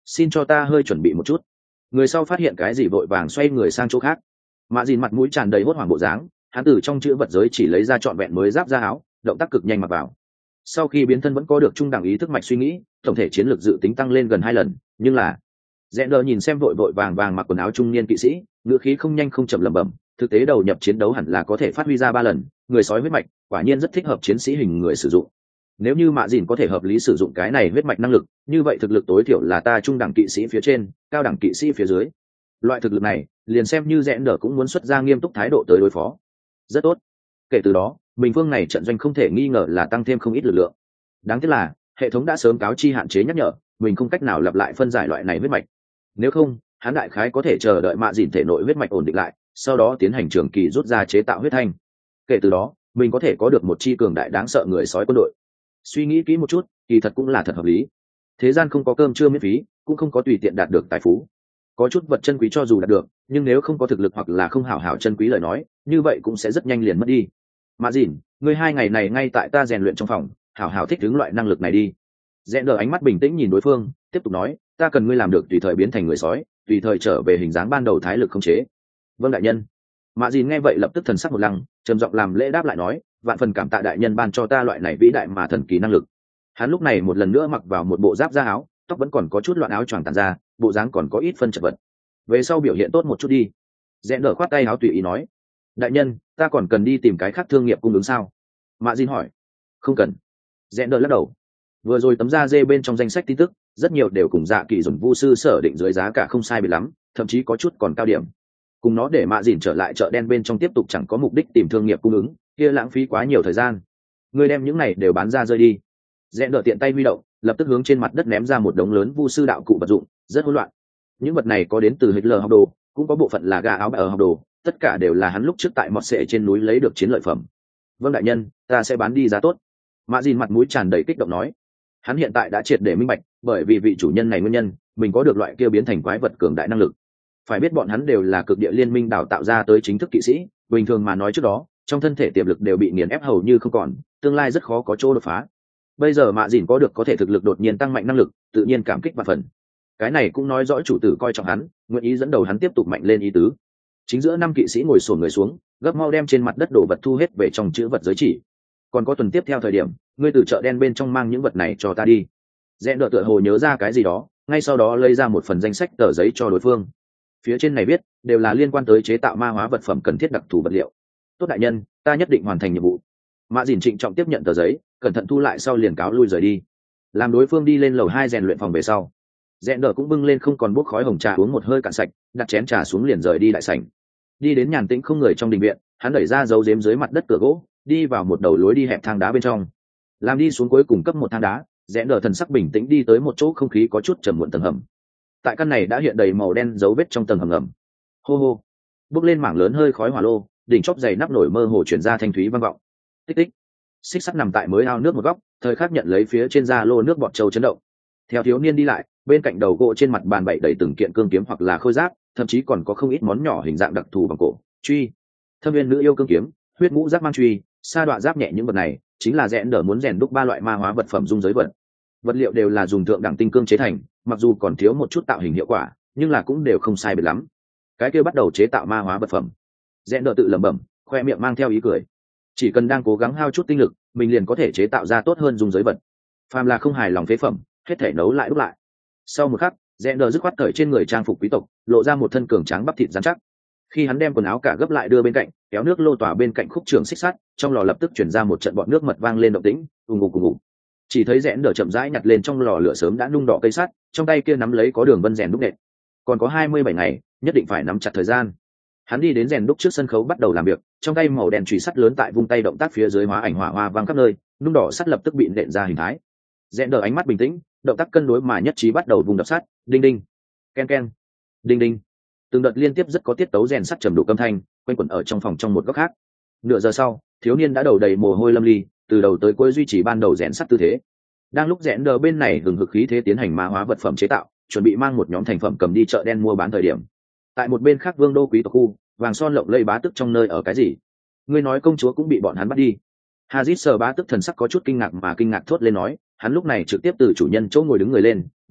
xin cho ta hơi chuẩn bị một chút. Người sau phát hiện cái gì vội vàng xoay người sang chỗ khác. Mạ Dìn mặt mũi tràn đầy hốt hoảng bộ dáng, hắn từ trong chữ vật giới chỉ lấy ra trọn vẹn mới giáp ra áo, động tác cực nhanh mặc vào. Sau khi biến thân vẫn có được trung đẳng ý thức mạch suy nghĩ, tổng thể chiến lược dự tính tăng lên gần hai lần, nhưng là rẽ đờ nhìn xem vội vội vàng vàng mặc quần áo trung niên kỵ sĩ, ngựa khí không nhanh không chậm lẩm bẩm, thực tế đầu nhập chiến đấu hẳn là có thể phát huy ra ba lần, người sói huyết mạch quả nhiên rất thích hợp chiến sĩ hình người sử dụng. Nếu như Mạ Dìn có thể hợp lý sử dụng cái này huyết mạch năng lực, như vậy thực lực tối thiểu là ta trung đẳng kỵ sĩ phía trên, cao đẳng kỵ sĩ phía dưới. Loại thực lực này, liền xem như rẽ đờ cũng muốn xuất ra nghiêm túc thái độ tới đối phó. Rất tốt. Kể từ đó, mình phương này trận doanh không thể nghi ngờ là tăng thêm không ít lực lượng. Đáng tiếc là hệ thống đã sớm cáo chi hạn chế nhắc nhở, mình không cách nào lặp lại phân giải loại này huyết mạch. Nếu không, hắn đại khái có thể chờ đợi Mạ Dìn thể nội huyết mạch ổn định lại, sau đó tiến hành trường kỳ rút ra chế tạo huyết thanh. Kể từ đó, mình có thể có được một chi cường đại đáng sợ người sói quân đội. Suy nghĩ kỹ một chút, kỳ thật cũng là thật hợp lý. Thế gian không có cơm trưa miễn phí, cũng không có tùy tiện đạt được tài phú. Có chút vật chân quý cho dù đạt được, nhưng nếu không có thực lực hoặc là không hảo hảo chân quý lời nói, như vậy cũng sẽ rất nhanh liền mất đi. Mạ Dìn, ngươi hai ngày này ngay tại ta rèn luyện trong phòng, hảo hảo thích ứng loại năng lực này đi. Rẽ đờ ánh mắt bình tĩnh nhìn đối phương, tiếp tục nói, ta cần ngươi làm được tùy thời biến thành người sói, tùy thời trở về hình dáng ban đầu thái lực không chế. Vâng đại nhân. Mạ Dìn nghe vậy lập tức thần sắc một lăng, trầm giọng làm lễ đáp lại nói, vạn phần cảm tạ đại nhân ban cho ta loại này vĩ đại mà thần kỳ năng lực. Hắn lúc này một lần nữa mặc vào một bộ giáp da áo, tóc vẫn còn có chút loạn áo choàng tàn ra, bộ dáng còn có ít phân chật vật. Về sau biểu hiện tốt một chút đi. Rẽ đờ khoát tay áo tùy ý nói, đại nhân, ta còn cần đi tìm cái khác thương nghiệp cung ứng sao? Mạ Dìn hỏi. Không cần. Rẽ đờ lắc đầu. Vừa rồi tấm da dê bên trong danh sách tin tức, rất nhiều đều cùng dạ kỳ dùng vu sư sở định dưới giá cả không sai biệt lắm, thậm chí có chút còn cao điểm. Cùng nó để Mạ Dìn trở lại chợ đen bên trong tiếp tục chẳng có mục đích tìm thương nghiệp cung ứng, kia lãng phí quá nhiều thời gian. Người đem những này đều bán ra rơi đi. Rẽ đờ tiện tay huy động, lập tức hướng trên mặt đất ném ra một đống lớn vu sư đạo cụ vật dụng, rất hỗn loạn. Những vật này có đến từ Hitler học đồ, cũng có bộ phận là gà áo bờ học đồ, tất cả đều là hắn lúc trước tại mọt sệ trên núi lấy được chiến lợi phẩm. Vâng đại nhân, ta sẽ bán đi giá tốt. Mạ Dìn mặt mũi tràn đầy kích động nói. Hắn hiện tại đã triệt để minh bạch, bởi vì vị chủ nhân này nguyên nhân, mình có được loại kia biến thành quái vật cường đại năng lực. Phải biết bọn hắn đều là cực địa liên minh đào tạo ra tới chính thức kỵ sĩ, bình thường mà nói trước đó, trong thân thể tiềm lực đều bị nghiền ép hầu như không còn, tương lai rất khó có chỗ đột phá. Bây giờ Mạ Dìn có được có thể thực lực đột nhiên tăng mạnh năng lực, tự nhiên cảm kích và phần. Cái này cũng nói rõ chủ tử coi trọng hắn, nguyện ý dẫn đầu hắn tiếp tục mạnh lên ý tứ. Chính giữa năm kỵ sĩ ngồi xổm người xuống, gấp mau đem trên mặt đất đổ vật thu hết về trong chữ vật giới chỉ. Còn có tuần tiếp theo thời điểm, ngươi từ chợ đen bên trong mang những vật này cho ta đi. Rẽ đỡ tựa hồ nhớ ra cái gì đó, ngay sau đó lấy ra một phần danh sách tờ giấy cho đối phương. Phía trên này viết đều là liên quan tới chế tạo ma hóa vật phẩm cần thiết đặc thù vật liệu. Tốt đại nhân, ta nhất định hoàn thành nhiệm vụ. Mạ Dìn trịnh trọng tiếp nhận tờ giấy, cẩn thận thu lại sau liền cáo lui rời đi. Làm đối phương đi lên lầu hai rèn luyện phòng về sau, rẽ đỡ cũng bưng lên không còn bốc khói hồng trà uống một hơi cạn sạch, đặt chén trà xuống liền rời đi đại sảnh. Đi đến nhàn tĩnh không người trong đình viện, hắn đẩy ra dấu giếm dưới mặt đất cửa gỗ, đi vào một đầu lối đi hẹp thang đá bên trong. Làm đi xuống cuối cùng cấp một thang đá, rẽ đỡ thần sắc bình tĩnh đi tới một chỗ không khí có chút trầm muộn tầng hầm. Tại căn này đã hiện đầy màu đen dấu vết trong tầng hầm ngầm. Hô hô, bước lên mảng lớn hơi khói hỏa lô, đỉnh chóp dày nắp nổi mơ hồ chuyển ra thanh thúy vang vọng. Tích tích, xích sắt nằm tại mới ao nước một góc, thời khắc nhận lấy phía trên da lô nước bọt trâu chấn động. Theo thiếu niên đi lại, bên cạnh đầu gỗ trên mặt bàn bày đầy từng kiện cương kiếm hoặc là khôi giáp, thậm chí còn có không ít món nhỏ hình dạng đặc thù bằng cổ, truy, thâm viên nữ yêu cương kiếm, huyết ngũ giáp mang truy, sa đoạn giáp nhẹ, những vật này chính là rẽn đỡ muốn rèn đúc ba loại ma hóa vật phẩm dung giới vật. Vật liệu đều là dùng thượng đẳng tinh cương chế thành, mặc dù còn thiếu một chút tạo hình hiệu quả, nhưng là cũng đều không sai biệt lắm. Cái kia bắt đầu chế tạo ma hóa vật phẩm. Rẽn đỡ tự lẩm bẩm, khoe miệng mang theo ý cười. Chỉ cần đang cố gắng hao chút tinh lực, mình liền có thể chế tạo ra tốt hơn dung giới vật. Phàm là không hài lòng phế phẩm, hết thể nấu lại đúc lại. Sau một khắc, rẽn đỡ dứt khoát cởi trên người trang phục quý tộc, lộ ra một thân cường tráng bắp thịt rắn chắc. Khi hắn đem quần áo cả gấp lại đưa bên cạnh, kéo nước lô tỏa bên cạnh khúc trường xích sắt, trong lò lập tức chuyển ra một trận bọt nước mật vang lên động tĩnh, ùng ùng ùng ùng. Chỉ thấy rẽn đỡ chậm rãi nhặt lên trong lò lửa sớm đã nung đỏ cây sắt, trong tay kia nắm lấy có đường vân rèn đúc nện. Còn có hai mươi bảy ngày, nhất định phải nắm chặt thời gian. Hắn đi đến rèn đúc trước sân khấu bắt đầu làm việc, trong tay màu đen chùy sắt lớn tại vung tay động tác phía dưới hóa ảnh hỏa hoa vang khắp nơi, nung đỏ sắt lập tức bị nện ra hình thái. Rẽn đỡ ánh mắt bình tĩnh, động tác cân đối mà nhất trí bắt đầu vùng đập sắt, đinh đinh, ken ken, đinh đinh. Từng đợt liên tiếp rất có tiết tấu rèn sắt trầm đủ âm thanh, quanh quẩn ở trong phòng trong một góc khác. Nửa giờ sau, thiếu niên đã đầu đầy mồ hôi lâm ly, từ đầu tới cuối duy trì ban đầu rèn sắt tư thế. Đang lúc rẽn đỡ bên này hừng hực khí thế tiến hành ma hóa vật phẩm chế tạo, chuẩn bị mang một nhóm thành phẩm cầm đi chợ đen mua bán thời điểm. Tại một bên khác vương đô quý tộc khu, vàng son lộng lẫy bá tức trong nơi ở cái gì? Ngươi nói công chúa cũng bị bọn hắn bắt đi? Hazit sờ bá tức thần sắc có chút kinh ngạc mà kinh ngạc thốt lên nói, hắn lúc này trực tiếp từ chủ nhân chỗ ngồi đứng người lên,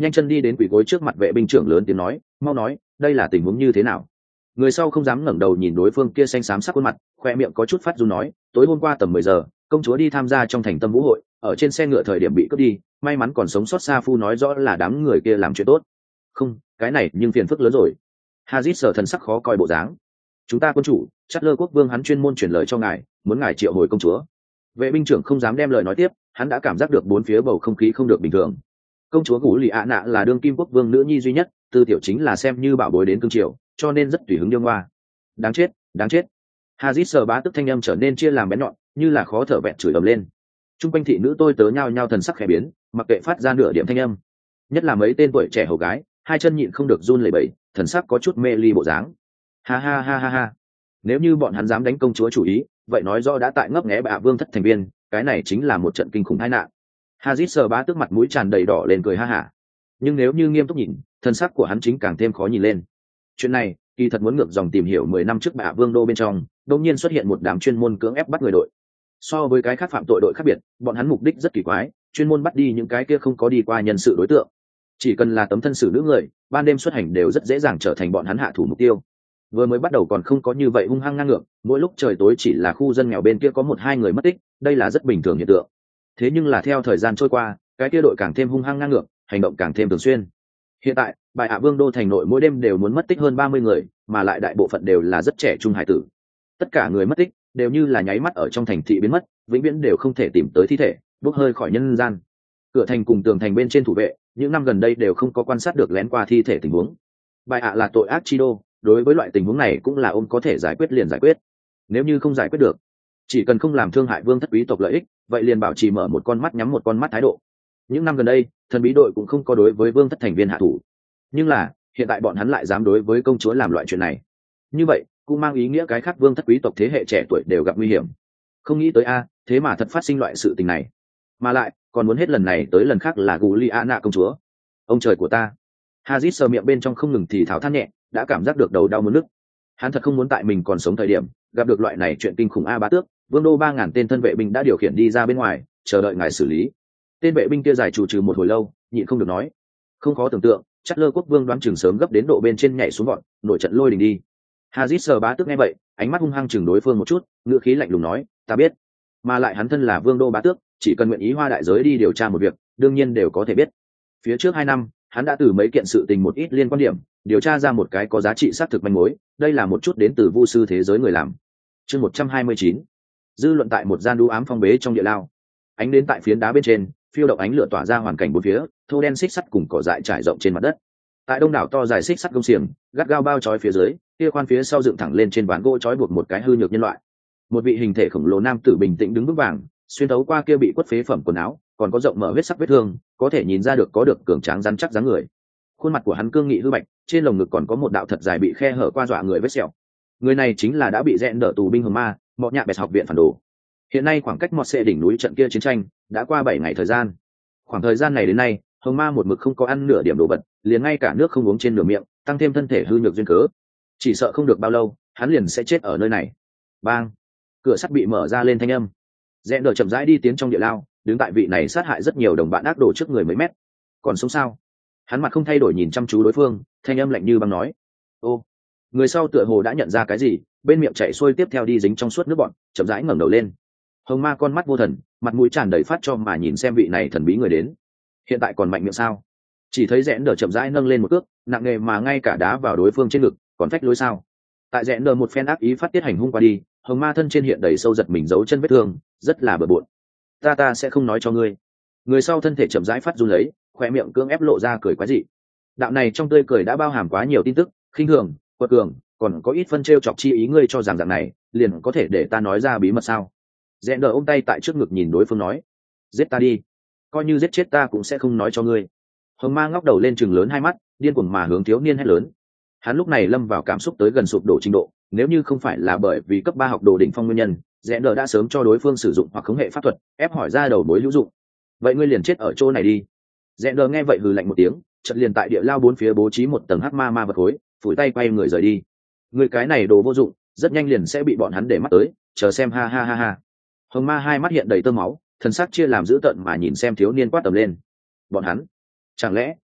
nhanh chân đi đến quỷ gối trước mặt vệ binh trưởng lớn tiếng nói, mau nói, đây là tình huống như thế nào? Người sau không dám ngẩng đầu nhìn đối phương kia xanh xám sắc khuôn mặt, khoe miệng có chút phát run nói, tối hôm qua tầm mười giờ, công chúa đi tham gia trong thành tâm vũ hội, ở trên xe ngựa thời điểm bị cướp đi, may mắn còn sống sót. Sa Phu nói rõ là đám người kia làm chuyện tốt. Không, cái này nhưng phiền phức lớn rồi. Hazit sở thần sắc khó coi bộ dáng. Chúng ta quân chủ, Chát Lơ quốc vương hắn chuyên môn truyền lời cho ngài, muốn ngài triệu hồi công chúa. Vệ binh trưởng không dám đem lời nói tiếp, hắn đã cảm giác được bốn phía bầu không khí không được bình thường. Công chúa Gú Lì ạ nạ là đương kim quốc vương nữ nhi duy nhất, tư tiểu chính là xem như bảo bối đến cương triều, cho nên rất tùy hứng điêu ngoa. Đáng chết, đáng chết. Hazit sở bá tức thanh âm trở nên chia làm bén nhọn, như là khó thở vẹn chửi ầm lên. Trung quanh thị nữ tôi tớ nhao nhao thần sắc khẽ biến, mặc kệ phát ra nửa điểm thanh âm. Nhất là mấy tên tuổi trẻ hầu gái, hai chân nhịn không được run lẩy bẩy, thần sắc có chút mê ly bộ dáng. Ha ha ha ha ha. Nếu như bọn hắn dám đánh công chúa chủ ý, vậy nói rõ đã tại ngấp nghé bạ vương thất thành viên, cái này chính là một trận kinh khủng tai nạn. Hazit sở bá tức mặt mũi tràn đầy đỏ lên cười ha hả. Nhưng nếu như nghiêm túc nhìn, thần sắc của hắn chính càng thêm khó nhìn lên. Chuyện này, kỳ thật muốn ngược dòng tìm hiểu mười năm trước bạ vương đô bên trong, đột nhiên xuất hiện một đám chuyên môn cưỡng ép bắt người đội. So với cái khác phạm tội đội khác biệt, bọn hắn mục đích rất kỳ quái, chuyên môn bắt đi những cái kia không có đi qua nhân sự đối tượng. Chỉ cần là tấm thân xử nữ người, ban đêm xuất hành đều rất dễ dàng trở thành bọn hắn hạ thủ mục tiêu. Vừa mới bắt đầu còn không có như vậy hung hăng ngang ngược, mỗi lúc trời tối chỉ là khu dân nghèo bên kia có một hai người mất tích, đây là rất bình thường hiện tượng. Thế nhưng là theo thời gian trôi qua, cái kia đội càng thêm hung hăng ngang ngược, hành động càng thêm thường xuyên. Hiện tại, Bại Hạ Vương đô thành nội mỗi đêm đều muốn mất tích hơn ba mươi người, mà lại đại bộ phận đều là rất trẻ trung hải tử. Tất cả người mất tích đều như là nháy mắt ở trong thành thị biến mất, vĩnh viễn đều không thể tìm tới thi thể, bốc hơi khỏi nhân gian. Cửa thành cùng tường thành bên trên thủ vệ, những năm gần đây đều không có quan sát được lén qua thi thể tình huống. Bại Hạ là tội ác chi đô, đối với loại tình huống này cũng là ôm có thể giải quyết liền giải quyết. Nếu như không giải quyết được, chỉ cần không làm thương hại vương thất quý tộc lợi ích, vậy liền bảo trì mở một con mắt nhắm một con mắt thái độ. Những năm gần đây, thần bí đội cũng không có đối với vương thất thành viên hạ thủ, nhưng là hiện tại bọn hắn lại dám đối với công chúa làm loại chuyện này. Như vậy cũng mang ý nghĩa cái khác vương thất quý tộc thế hệ trẻ tuổi đều gặp nguy hiểm. Không nghĩ tới a, thế mà thật phát sinh loại sự tình này, mà lại còn muốn hết lần này tới lần khác là Gú Lì ạ nạ công chúa. Ông trời của ta. Hazit sờ miệng bên trong không ngừng thì thào than nhẹ, đã cảm giác được đầu đau muốn nức. Hắn thật không muốn tại mình còn sống thời điểm gặp được loại này chuyện kinh khủng. A bá tước, vương đô ba ngàn tên thân vệ binh đã điều khiển đi ra bên ngoài, chờ đợi ngài xử lý. Tên vệ binh kia giải chủ trừ một hồi lâu, nhịn không được nói, không khó tưởng tượng, Chát Lơ quốc vương đoán chừng sớm gấp đến độ bên trên nhảy xuống gọn, nổi trận lôi đình đi. Hazit sờ bá tước nghe vậy, ánh mắt hung hăng chừng đối phương một chút, ngữ khí lạnh lùng nói, ta biết. Mà lại hắn thân là vương đô bá tước, chỉ cần nguyện ý hoa đại giới đi điều tra một việc, đương nhiên đều có thể biết. Phía trước hai năm, hắn đã từ mấy kiện sự tình một ít liên quan điểm, điều tra ra một cái có giá trị xác thực manh mối, đây là một chút đến từ vu sư thế giới người làm. Chương một trăm hai mươi chín, dư luận tại một gian đu ám phong bế trong địa lao. Ánh đến tại phiến đá bên trên, phiêu động ánh lửa tỏa ra hoàn cảnh bốn phía, thô đen xích sắt cùng cỏ dại trải rộng trên mặt đất. Tại đông đảo to dài xích sắt gông xiềng, gắt gao bao trói phía dưới, kia khoan phía sau dựng thẳng lên trên ván gỗ trói buộc một cái hư nhược nhân loại. Một vị hình thể khổng lồ nam tử bình tĩnh đứng vững vàng, xuyên thấu qua kia bị quất phế phẩm quần áo, còn có rộng mở huyết sắc vết thương, có thể nhìn ra được có được cường tráng rắn chắc dáng người. Khuôn mặt của hắn cương nghị hư bạch, trên lồng ngực còn có một đạo thật dài bị khe hở qua dọa người vết sẹo. Người này chính là đã bị rẽn đỡ tù binh hồng ma, Mọ Nhạ Bẹt học viện phản đồ. Hiện nay khoảng cách Mọt Sệ đỉnh núi trận kia chiến tranh đã qua bảy ngày thời gian. Khoảng thời gian này đến nay, hồng ma một mực không có ăn nửa điểm đồ vật, liền ngay cả nước không uống trên nửa miệng, tăng thêm thân thể hư nhược duyên cớ, chỉ sợ không được bao lâu, hắn liền sẽ chết ở nơi này. Bang! Cửa sắt bị mở ra lên thanh âm. Rẽn đỡ chậm rãi đi tiến trong địa lao, đứng tại vị này sát hại rất nhiều đồng bạn ác đồ trước người mấy mét. Còn sống sao? Hắn mặt không thay đổi nhìn chăm chú đối phương, thanh âm lạnh như băng nói, ô. Người sau tựa hồ đã nhận ra cái gì, bên miệng chảy xuôi tiếp theo đi dính trong suốt nước bọn, chậm rãi ngẩng đầu lên. Hồng ma con mắt vô thần, mặt mũi tràn đầy phát cho mà nhìn xem vị này thần bí người đến. Hiện tại còn mạnh miệng sao? Chỉ thấy rẽn đờ chậm rãi nâng lên một cước, nặng nề mà ngay cả đá vào đối phương trên ngực, còn phách lối sao? Tại rẽn đờ một phen ác ý phát tiết hành hung qua đi, hồng ma thân trên hiện đầy sâu giật mình giấu chân vết thương, rất là bừa bộn. Ta ta sẽ không nói cho ngươi. Người sau thân thể chậm rãi phát run lấy, khoe miệng cưỡng ép lộ ra cười quái dị. Đạo này trong tươi cười đã bao hàm quá nhiều tin tức, khinh thường, quật cường, còn có ít phân trêu chọc chi ý. Ngươi cho rằng dạng này liền có thể để ta nói ra bí mật sao? Rẽn đờ ôm tay tại trước ngực nhìn đối phương nói, giết ta đi, coi như giết chết ta cũng sẽ không nói cho ngươi. Hồng ma ngóc đầu lên chừng lớn hai mắt, điên cuồng mà hướng thiếu niên hét lớn. Hắn lúc này lâm vào cảm xúc tới gần sụp đổ trình độ, nếu như không phải là bởi vì cấp ba học đồ đỉnh phong nguyên nhân, Rẽn đờ đã sớm cho đối phương sử dụng hoặc khống hệ pháp thuật ép hỏi ra đầu mối hữu dụng. Vậy ngươi liền chết ở chỗ này đi. Rẽn đờ nghe vậy hừ lạnh một tiếng, chợt liền tại địa lao bốn phía bố trí một tầng hắc ma ma vật khối, phủi tay quay người rời đi. Người cái này đồ vô dụng, rất nhanh liền sẽ bị bọn hắn để mắt tới, chờ xem. Ha ha ha ha. Hồng ma hai mắt hiện đầy tơ máu, thần sắc chia làm dữ tợn mà nhìn xem thiếu niên quát tầm lên. Bọn hắn, chẳng lẽ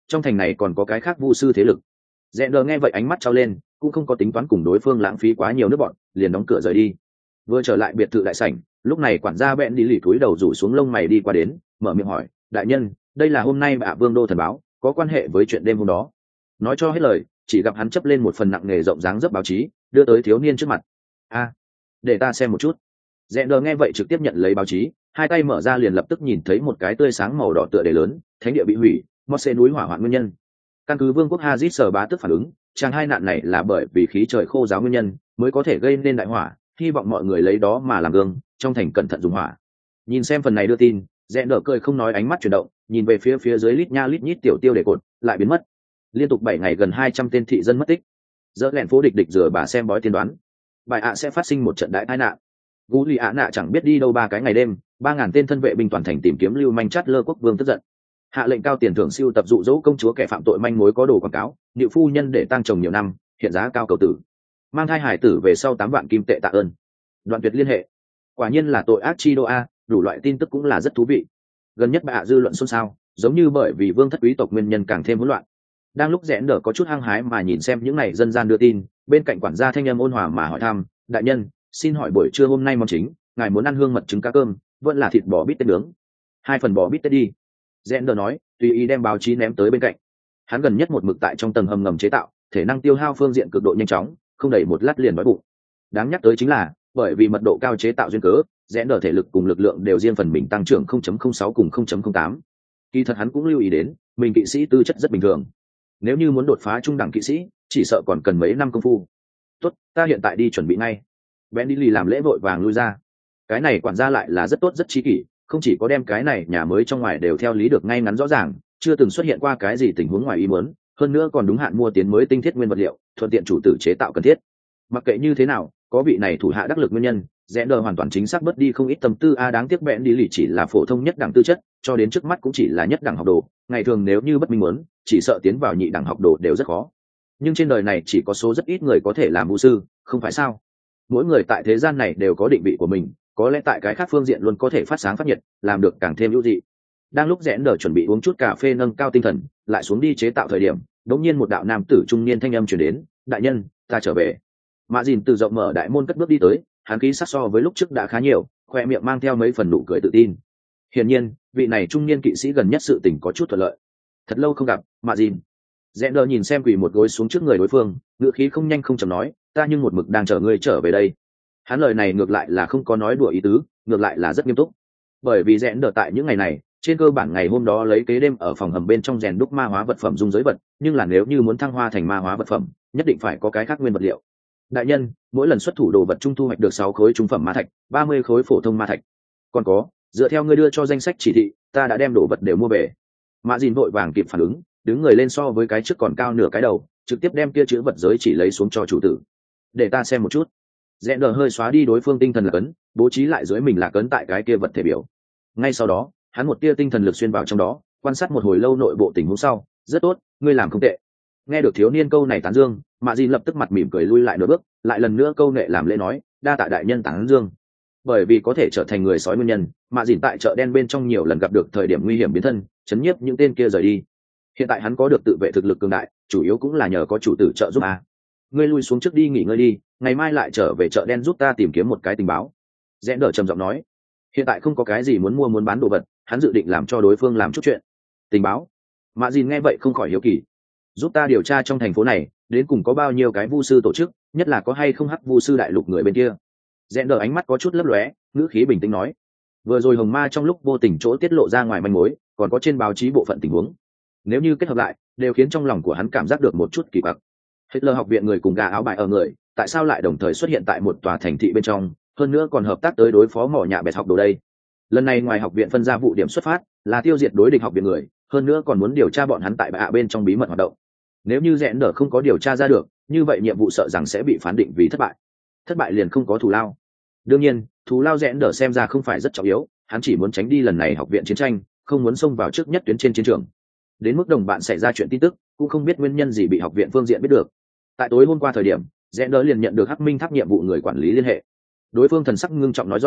trong thành này còn có cái khác vu sư thế lực. Rẽ đờ nghe vậy ánh mắt trao lên, cũng không có tính toán cùng đối phương lãng phí quá nhiều nước bọn, liền đóng cửa rời đi. Vừa trở lại biệt thự đại sảnh, lúc này quản gia bẹn đi lì cúi đầu rủ xuống lông mày đi qua đến, mở miệng hỏi, đại nhân, đây là hôm nay bạ vương đô thần báo, có quan hệ với chuyện đêm hôm đó. Nói cho hết lời, chỉ gặp hắn chấp lên một phần nặng nghề rộng dáng dấp báo chí, đưa tới thiếu niên trước mặt. A, để ta xem một chút. Rẽ đờ nghe vậy trực tiếp nhận lấy báo chí, hai tay mở ra liền lập tức nhìn thấy một cái tươi sáng màu đỏ tựa đề lớn, thánh địa bị hủy, một xe núi hỏa hoạn nguyên nhân. Căn cứ vương quốc Hazit sở bá tức phản ứng, chàng hai nạn này là bởi vì khí trời khô giáo nguyên nhân mới có thể gây nên đại hỏa, hy vọng mọi người lấy đó mà làm gương, trong thành cẩn thận dùng hỏa. Nhìn xem phần này đưa tin, Rẽ đờ cười không nói, ánh mắt chuyển động, nhìn về phía phía dưới lít nha lít nhít tiểu tiêu đề cột, lại biến mất. Liên tục bảy ngày gần hai trăm tên thị dân mất tích. Dỡ lẹn phố địch địch rửa bà xem bói tiên đoán. Bài ạ sẽ phát sinh một trận đại tai nạn. Gú lì ạ nạ chẳng biết đi đâu ba cái ngày đêm, ba ngàn tên thân vệ binh toàn thành tìm kiếm lưu manh chát lơ quốc vương tức giận. Hạ lệnh cao tiền thưởng siêu tập dụ dỗ công chúa kẻ phạm tội manh mối có đồ quảng cáo, điệu phu nhân để tăng chồng nhiều năm, hiện giá cao cầu tử. Mang thai hải tử về sau tám vạn kim tệ tạ ơn. Đoạn tuyệt liên hệ. Quả nhiên là tội ác chi đô a, đủ loại tin tức cũng là rất thú vị. Gần nhất bà ạ dư luận xôn xao, giống như bởi vì vương thất quý tộc nguyên nhân càng thêm hỗn loạn. Đang lúc Rẽ Đờ có chút hăng hái mà nhìn xem những này dân gian đưa tin, bên cạnh quản gia thanh âm ôn hòa mà hỏi thăm, đại nhân, xin hỏi buổi trưa hôm nay món chính, ngài muốn ăn hương mật trứng cá cơm, vẫn là thịt bò bít tết nướng? Hai phần bò bít tết đi. Rẽ Đờ nói, tùy ý đem báo chí ném tới bên cạnh. Hắn gần nhất một mực tại trong tầng hầm ngầm chế tạo, thể năng tiêu hao phương diện cực độ nhanh chóng, không đầy một lát liền đói bụng. Đáng nhắc tới chính là, bởi vì mật độ cao chế tạo duyên cớ, Rẽ Đờ thể lực cùng lực lượng đều riêng phần mình tăng trưởng không phẩy không sáu cùng không phẩy không tám. Kỳ thật hắn cũng lưu ý đến, mình kỵ sĩ tư chất rất bình thường. Nếu như muốn đột phá trung đẳng kỵ sĩ, chỉ sợ còn cần mấy năm công phu. Tốt, ta hiện tại đi chuẩn bị ngay. Bentley làm lễ vội vàng lui ra. Cái này quản gia lại là rất tốt rất chi kỷ, không chỉ có đem cái này nhà mới trong ngoài đều theo lý được ngay ngắn rõ ràng, chưa từng xuất hiện qua cái gì tình huống ngoài ý muốn, hơn nữa còn đúng hạn mua tiến mới tinh thiết nguyên vật liệu, thuận tiện chủ tử chế tạo cần thiết. Mặc kệ như thế nào, có vị này thủ hạ đắc lực nguyên nhân, Rẽ Đờ hoàn toàn chính xác bớt đi không ít tâm tư a, đáng tiếc Bentley chỉ là phổ thông nhất đẳng tư chất, cho đến trước mắt cũng chỉ là nhất đẳng học đồ, ngày thường nếu như bất minh muốn, chỉ sợ tiến vào nhị đẳng học đồ đều rất khó. Nhưng trên đời này chỉ có số rất ít người có thể làm vũ sư, không phải sao? Mỗi người tại thế gian này đều có định vị của mình, có lẽ tại cái khác phương diện luôn có thể phát sáng phát nhiệt, làm được càng thêm hữu dị. Đang lúc Rẽ Đờ chuẩn bị uống chút cà phê nâng cao tinh thần, lại xuống đi chế tạo thời điểm, đột nhiên một đạo nam tử trung niên thanh âm truyền đến, đại nhân, ta trở về. Mã Dìn từ rộng mở đại môn cất bước đi tới, hắn khí sắc so với lúc trước đã khá nhiều, khoe miệng mang theo mấy phần nụ cười tự tin. Hiển nhiên, vị này trung niên kỵ sĩ gần nhất sự tình có chút thuận lợi. Thật lâu không gặp, Mã Dìn. Rẽ Đờ nhìn xem quỳ một gối xuống trước người đối phương, ngữ khí không nhanh không chậm nói, ta nhưng một mực đang chờ ngươi trở về đây. Hắn lời này ngược lại là không có nói đùa ý tứ, ngược lại là rất nghiêm túc. Bởi vì Rẽ Đờ tại những ngày này, trên cơ bản ngày hôm đó lấy kế đêm ở phòng hầm bên trong rèn đúc ma hóa vật phẩm dung giới vật, nhưng là nếu như muốn thăng hoa thành ma hóa vật phẩm, nhất định phải có cái khác nguyên vật liệu. Đại nhân, mỗi lần xuất thủ đồ vật trung thu hoạch được sáu khối trung phẩm ma thạch, ba mươi khối phổ thông ma thạch. Còn có, dựa theo ngươi đưa cho danh sách chỉ thị, ta đã đem đồ vật đều mua về. Mã Dìn vội vàng kịp phản ứng, đứng người lên so với cái trước còn cao nửa cái đầu, trực tiếp đem kia chữ vật giới chỉ lấy xuống cho chủ tử. Để ta xem một chút. Rẽ Đờ hơi xóa đi đối phương tinh thần lạc ấn, bố trí lại dưới mình lạc ấn tại cái kia vật thể biểu. Ngay sau đó, hắn một tia tinh thần lực xuyên vào trong đó, quan sát một hồi lâu nội bộ tình huống sau, rất tốt, ngươi làm không tệ. Nghe được thiếu niên câu này tán dương, Mã Dìn lập tức mặt mỉm cười lui lại nửa bước, lại lần nữa câu nệ làm lễ nói, đa tạ đại nhân tán dương. Bởi vì có thể trở thành người sói nguyên nhân, Mã Dìn tại chợ đen bên trong nhiều lần gặp được thời điểm nguy hiểm biến thân, chấn nhiếp những tên kia rời đi. Hiện tại hắn có được tự vệ thực lực cường đại, chủ yếu cũng là nhờ có chủ tử trợ giúp a. Ngươi lui xuống trước đi nghỉ ngơi đi, ngày mai lại trở về chợ đen giúp ta tìm kiếm một cái tình báo. Rẽ Đờ trầm giọng nói, hiện tại không có cái gì muốn mua muốn bán đồ vật, hắn dự định làm cho đối phương làm chút chuyện. Tình báo? Mã Dìn nghe vậy không khỏi hiếu kỳ. Giúp ta điều tra trong thành phố này, đến cùng có bao nhiêu cái vu sư tổ chức, nhất là có hay không hắc vu sư đại lục người bên kia. Rẽ Đờ ánh mắt có chút lấp lóe, ngữ khí bình tĩnh nói, vừa rồi Hồng Ma trong lúc vô tình chỗ tiết lộ ra ngoài manh mối, còn có trên báo chí bộ phận tình huống, nếu như kết hợp lại, đều khiến trong lòng của hắn cảm giác được một chút kỳ quặc. Hitler học viện người cùng gà áo bài ở người, tại sao lại đồng thời xuất hiện tại một tòa thành thị bên trong, hơn nữa còn hợp tác tới đối phó mỏ nhạ bẹt học đồ đây? Lần này ngoài học viện phân ra vụ điểm xuất phát, là tiêu diệt đối địch học viện người, hơn nữa còn muốn điều tra bọn hắn tại bạ bên trong bí mật hoạt động. Nếu như Rẽ Đờ không có điều tra ra được, như vậy nhiệm vụ sợ rằng sẽ bị phán định vì thất bại. Thất bại liền không có thù lao. Đương nhiên, thù lao Rẽ Đờ xem ra không phải rất trọng yếu, hắn chỉ muốn tránh đi lần này học viện chiến tranh, không muốn xông vào trước nhất tuyến trên chiến trường. Đến mức đồng bạn xảy ra chuyện tin tức, cũng không biết nguyên nhân gì bị học viện phương diện biết được. Tại tối hôm qua thời điểm, Rẽ Đờ liền nhận được Hắc Minh Tháp nhiệm vụ người quản lý liên hệ. Đối phương thần sắc ngưng trọng nói rõ,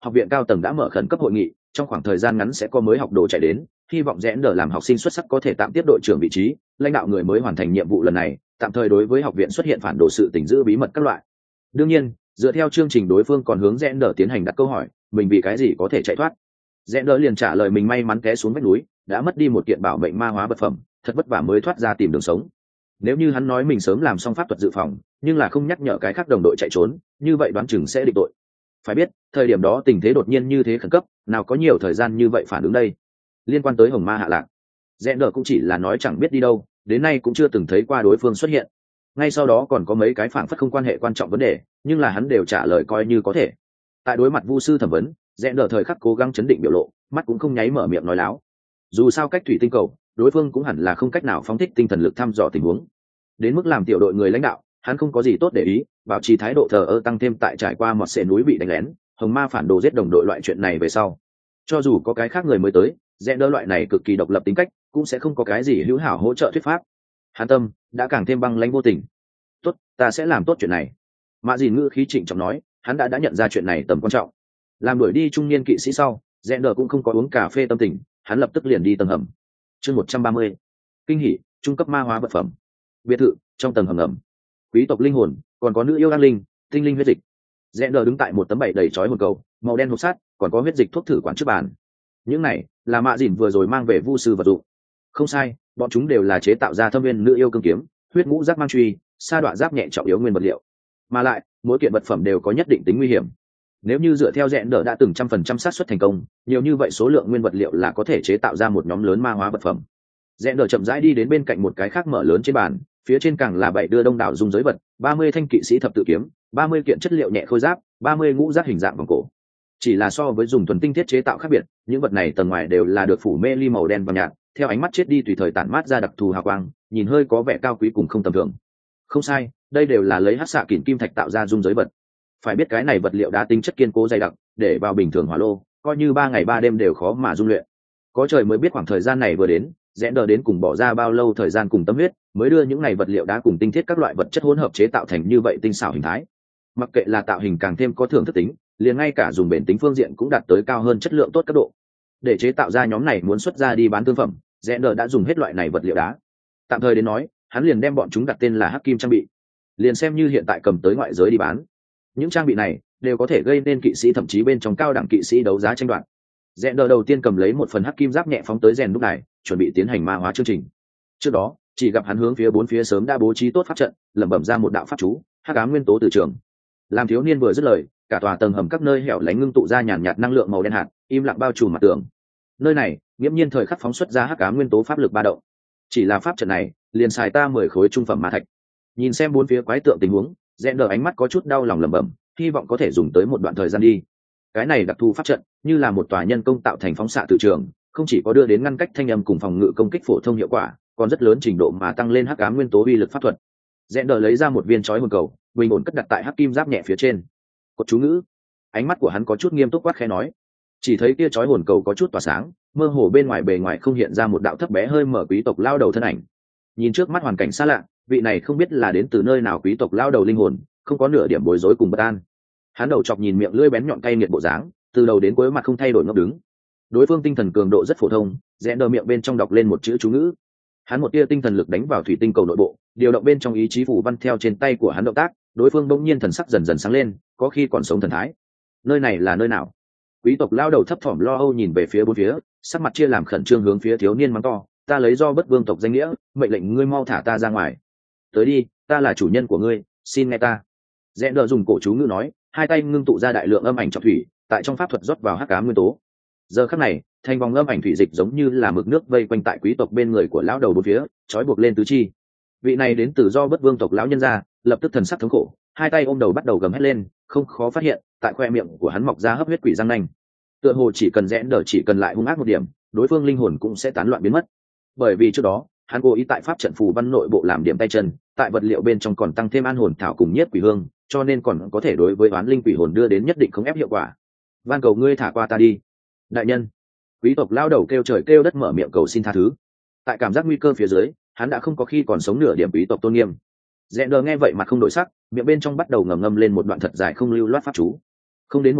học viện cao tầng đã mở khẩn cấp hội nghị, trong khoảng thời gian ngắn sẽ có mới học đồ chạy đến, hy vọng rẽ nở làm học sinh xuất sắc có thể tạm tiếp đội trưởng vị trí, lãnh đạo người mới hoàn thành nhiệm vụ lần này, tạm thời đối với học viện xuất hiện phản đồ sự tình giữ bí mật các loại. Đương nhiên, dựa theo chương trình đối phương còn hướng rẽ nở tiến hành đặt câu hỏi, mình vì cái gì có thể chạy thoát. Rẽ nở liền trả lời mình may mắn té xuống vách núi, đã mất đi một kiện bảo mệnh ma hóa vật phẩm, thật vất vả mới thoát ra tìm đường sống. Nếu như hắn nói mình sớm làm xong pháp thuật dự phòng, nhưng là không nhắc nhở cái khác đồng đội chạy trốn, như vậy đoán chừng sẽ định tội. Phải biết, thời điểm đó tình thế đột nhiên như thế khẩn cấp, nào có nhiều thời gian như vậy phản ứng đây. Liên quan tới hồng ma hạ lạc, rẽ nở cũng chỉ là nói chẳng biết đi đâu, đến nay cũng chưa từng thấy qua đối phương xuất hiện. Ngay sau đó còn có mấy cái phản phất không quan hệ quan trọng vấn đề, nhưng là hắn đều trả lời coi như có thể. Tại đối mặt vu sư thẩm vấn, rẽ nở thời khắc cố gắng chấn định biểu lộ, mắt cũng không nháy mở miệng nói láo. Dù sao cách thủy tinh cầu, đối phương cũng hẳn là không cách nào phóng thích tinh thần lực thăm dò tình huống. Đến mức làm tiểu đội người lãnh đạo, hắn không có gì tốt để ý, bảo trì thái độ thờ ơ tăng thêm tại trải qua một sệ núi bị đánh lén, hồng ma phản đồ giết đồng đội loại chuyện này về sau. Cho dù có cái khác người mới tới, rẽ nở loại này cực kỳ độc lập tính cách, cũng sẽ không có cái gì hữu hảo hỗ trợ thuyết pháp. Hắn tâm đã càng thêm băng lãnh vô tình. Tốt, ta sẽ làm tốt chuyện này. Mạ Dìn ngữ khí trịnh trọng nói, hắn đã đã nhận ra chuyện này tầm quan trọng. Làm đuổi đi trung niên kỵ sĩ sau, rẽ nở cũng không có uống cà phê tâm tình, hắn lập tức liền đi tầng hầm. Chương một trăm ba mươi, kinh hỉ, trung cấp ma hóa vật phẩm. Biệt thự trong tầng hầm ngầm, quý tộc linh hồn, còn có nữ yêu đăng linh, tinh linh huyết dịch. Rẽ nở đứng tại một tấm bậy đầy chói hồn cầu, màu đen hộp sắt, còn có huyết dịch thuốc thử quản trước bàn. Những này là Mạ Dìn vừa rồi mang về vu sư vật dụng. Không sai, bọn chúng đều là chế tạo ra thâm viên nữ yêu cương kiếm, huyết ngũ giác mang truy, sa đoạn giáp nhẹ trọng yếu nguyên vật liệu. Mà lại, mỗi kiện vật phẩm đều có nhất định tính nguy hiểm. Nếu như dựa theo rẽ nở đã từng trăm phần trăm xác suất thành công, nhiều như vậy số lượng nguyên vật liệu là có thể chế tạo ra một nhóm lớn ma hóa vật phẩm. Rẽ nở chậm rãi đi đến bên cạnh một cái khác mở lớn trên bàn, phía trên càng là bảy đưa đông đảo dung giới vật, ba mươi thanh kỵ sĩ thập tự kiếm, ba mươi kiện chất liệu nhẹ khôi giáp, ba mươi ngũ giác hình dạng vòng cổ. Chỉ là so với dùng thuần tinh thiết chế tạo khác biệt, những vật này tầng ngoài đều là được phủ mê ly màu đen vàng nhạt, theo ánh mắt chết đi tùy thời tản mát ra đặc thù hào quang, nhìn hơi có vẻ cao quý cùng không tầm thường. Không sai, đây đều là lấy hắc xạ kình kim thạch tạo ra dung giới vật. Phải biết cái này vật liệu đá tính chất kiên cố dày đặc, để vào bình thường hỏa lô, coi như ba ngày ba đêm đều khó mà dung luyện. Có trời mới biết khoảng thời gian này vừa đến, rẽ đờ đến cùng bỏ ra bao lâu thời gian cùng tâm huyết, mới đưa những này vật liệu đá cùng tinh thiết các loại vật chất hỗn hợp chế tạo thành như vậy tinh xảo hình thái. Mặc kệ là tạo hình càng thêm có thưởng thức tính, liền ngay cả dùng bền tính phương diện cũng đạt tới cao hơn chất lượng tốt cấp độ. Để chế tạo ra nhóm này muốn xuất ra đi bán thương phẩm, rẽ đờ đã dùng hết loại này vật liệu đá. Tạm thời đến nói, hắn liền đem bọn chúng đặt tên là hắc kim trang bị, liền xem như hiện tại cầm tới ngoại giới đi bán. Những trang bị này đều có thể gây nên kỵ sĩ thậm chí bên trong cao đẳng kỵ sĩ đấu giá tranh đoạt. Rẽ đờ đầu tiên cầm lấy một phần hắc kim giáp nhẹ phóng tới rèn lúc này, chuẩn bị tiến hành ma hóa chương trình. Trước đó, chỉ gặp hắn hướng phía bốn phía sớm đã bố trí tốt pháp trận, lẩm bẩm ra một đạo pháp chú, hắc ám nguyên tố từ trường. Làm thiếu niên vừa dứt lời, cả tòa tầng hầm các nơi hẻo lánh ngưng tụ ra nhàn nhạt năng lượng màu đen hạt, im lặng bao trùm mặt tường. Nơi này, nghiễm nhiên thời khắc phóng xuất ra hắc ám nguyên tố pháp lực ba động. Chỉ là pháp trận này, liền xài ta mười khối trung phẩm ma thạch. Nhìn xem bốn phía quái tượng tình huống, rẽ đờ ánh mắt có chút đau lòng lẩm bẩm, hy vọng có thể dùng tới một đoạn thời gian đi. Cái này đặc thù pháp trận, như là một tòa nhân công tạo thành phóng xạ từ trường, không chỉ có đưa đến ngăn cách thanh âm cùng phòng ngự công kích phổ thông hiệu quả, còn rất lớn trình độ mà tăng lên hắc ám nguyên tố uy lực pháp thuật. Rẽ đờ lấy ra một viên chói hồn cầu, bình ổn cất đặt tại hắc kim giáp nhẹ phía trên. Cột chú ngữ. Ánh mắt của hắn có chút nghiêm túc quát khẽ nói. Chỉ thấy kia chói hồn cầu có chút tỏa sáng, mơ hồ bên ngoài bề ngoài không hiện ra một đạo thấp bé hơi mở quý tộc lao đầu thân ảnh. Nhìn trước mắt hoàn cảnh xa lạ, vị này không biết là đến từ nơi nào quý tộc lao đầu linh hồn, không có nửa điểm bối rối cùng bất an. Hắn đầu chọc nhìn miệng lưỡi bén nhọn cay nghiệt bộ dáng, từ đầu đến cuối mặt không thay đổi ngốc đứng. Đối phương tinh thần cường độ rất phổ thông, rẽ đờ miệng bên trong đọc lên một chữ chú ngữ. Hắn một tia tinh thần lực đánh vào thủy tinh cầu nội bộ, điều động bên trong ý chí phủ văn theo trên tay của hắn động tác, đối phương bỗng nhiên thần sắc dần dần sáng lên, có khi còn sống thần thái. Nơi này là nơi nào? Quý tộc lao đầu thấp thỏm lo âu nhìn về phía bốn phía, sắc mặt chia làm khẩn trương hướng phía thiếu niên mắng to, ta lấy do bất vương tộc danh nghĩa, mệnh lệnh ngươi mau thả ta ra ngoài. Tới đi, ta là chủ nhân của ngươi, xin nghe ta. Rẽ đờ dùng cổ chú ngữ nói, hai tay ngưng tụ ra đại lượng âm ảnh trọng thủy, tại trong pháp thuật rót vào hắc ám nguyên tố. Giờ khắc này, thành vòng âm ảnh thủy dịch giống như là mực nước vây quanh tại quý tộc bên người của lão đầu bốn phía, trói buộc lên tứ chi. Vị này đến từ do bất vương tộc lão nhân gia, lập tức thần sắc thống khổ, hai tay ôm đầu bắt đầu gầm hét lên, không khó phát hiện, tại khoe miệng của hắn mọc ra hấp huyết quỷ răng nanh. Tựa hồ chỉ cần rẽ đờ chỉ cần lại hung ác một điểm, đối phương linh hồn cũng sẽ tán loạn biến mất. Bởi vì trước đó, hắn cố ý tại pháp trận phù văn nội bộ làm điểm tay chân, tại vật liệu bên trong còn tăng thêm an hồn thảo cùng nhiếp quỷ hương, cho nên còn có thể đối với oán linh quỷ hồn đưa đến nhất định không ép hiệu quả. Van cầu ngươi thả qua ta đi, đại nhân. Quý tộc lao đầu kêu trời kêu đất mở miệng cầu xin tha thứ. Tại cảm giác nguy cơ phía dưới, hắn đã không có khi còn sống nửa điểm quý tộc tôn nghiêm. Rẽ đờ nghe vậy mặt không đổi sắc, miệng bên trong bắt đầu ngầm ngâm lên một đoạn thật dài không lưu loát pháp chú. Không đến một lát,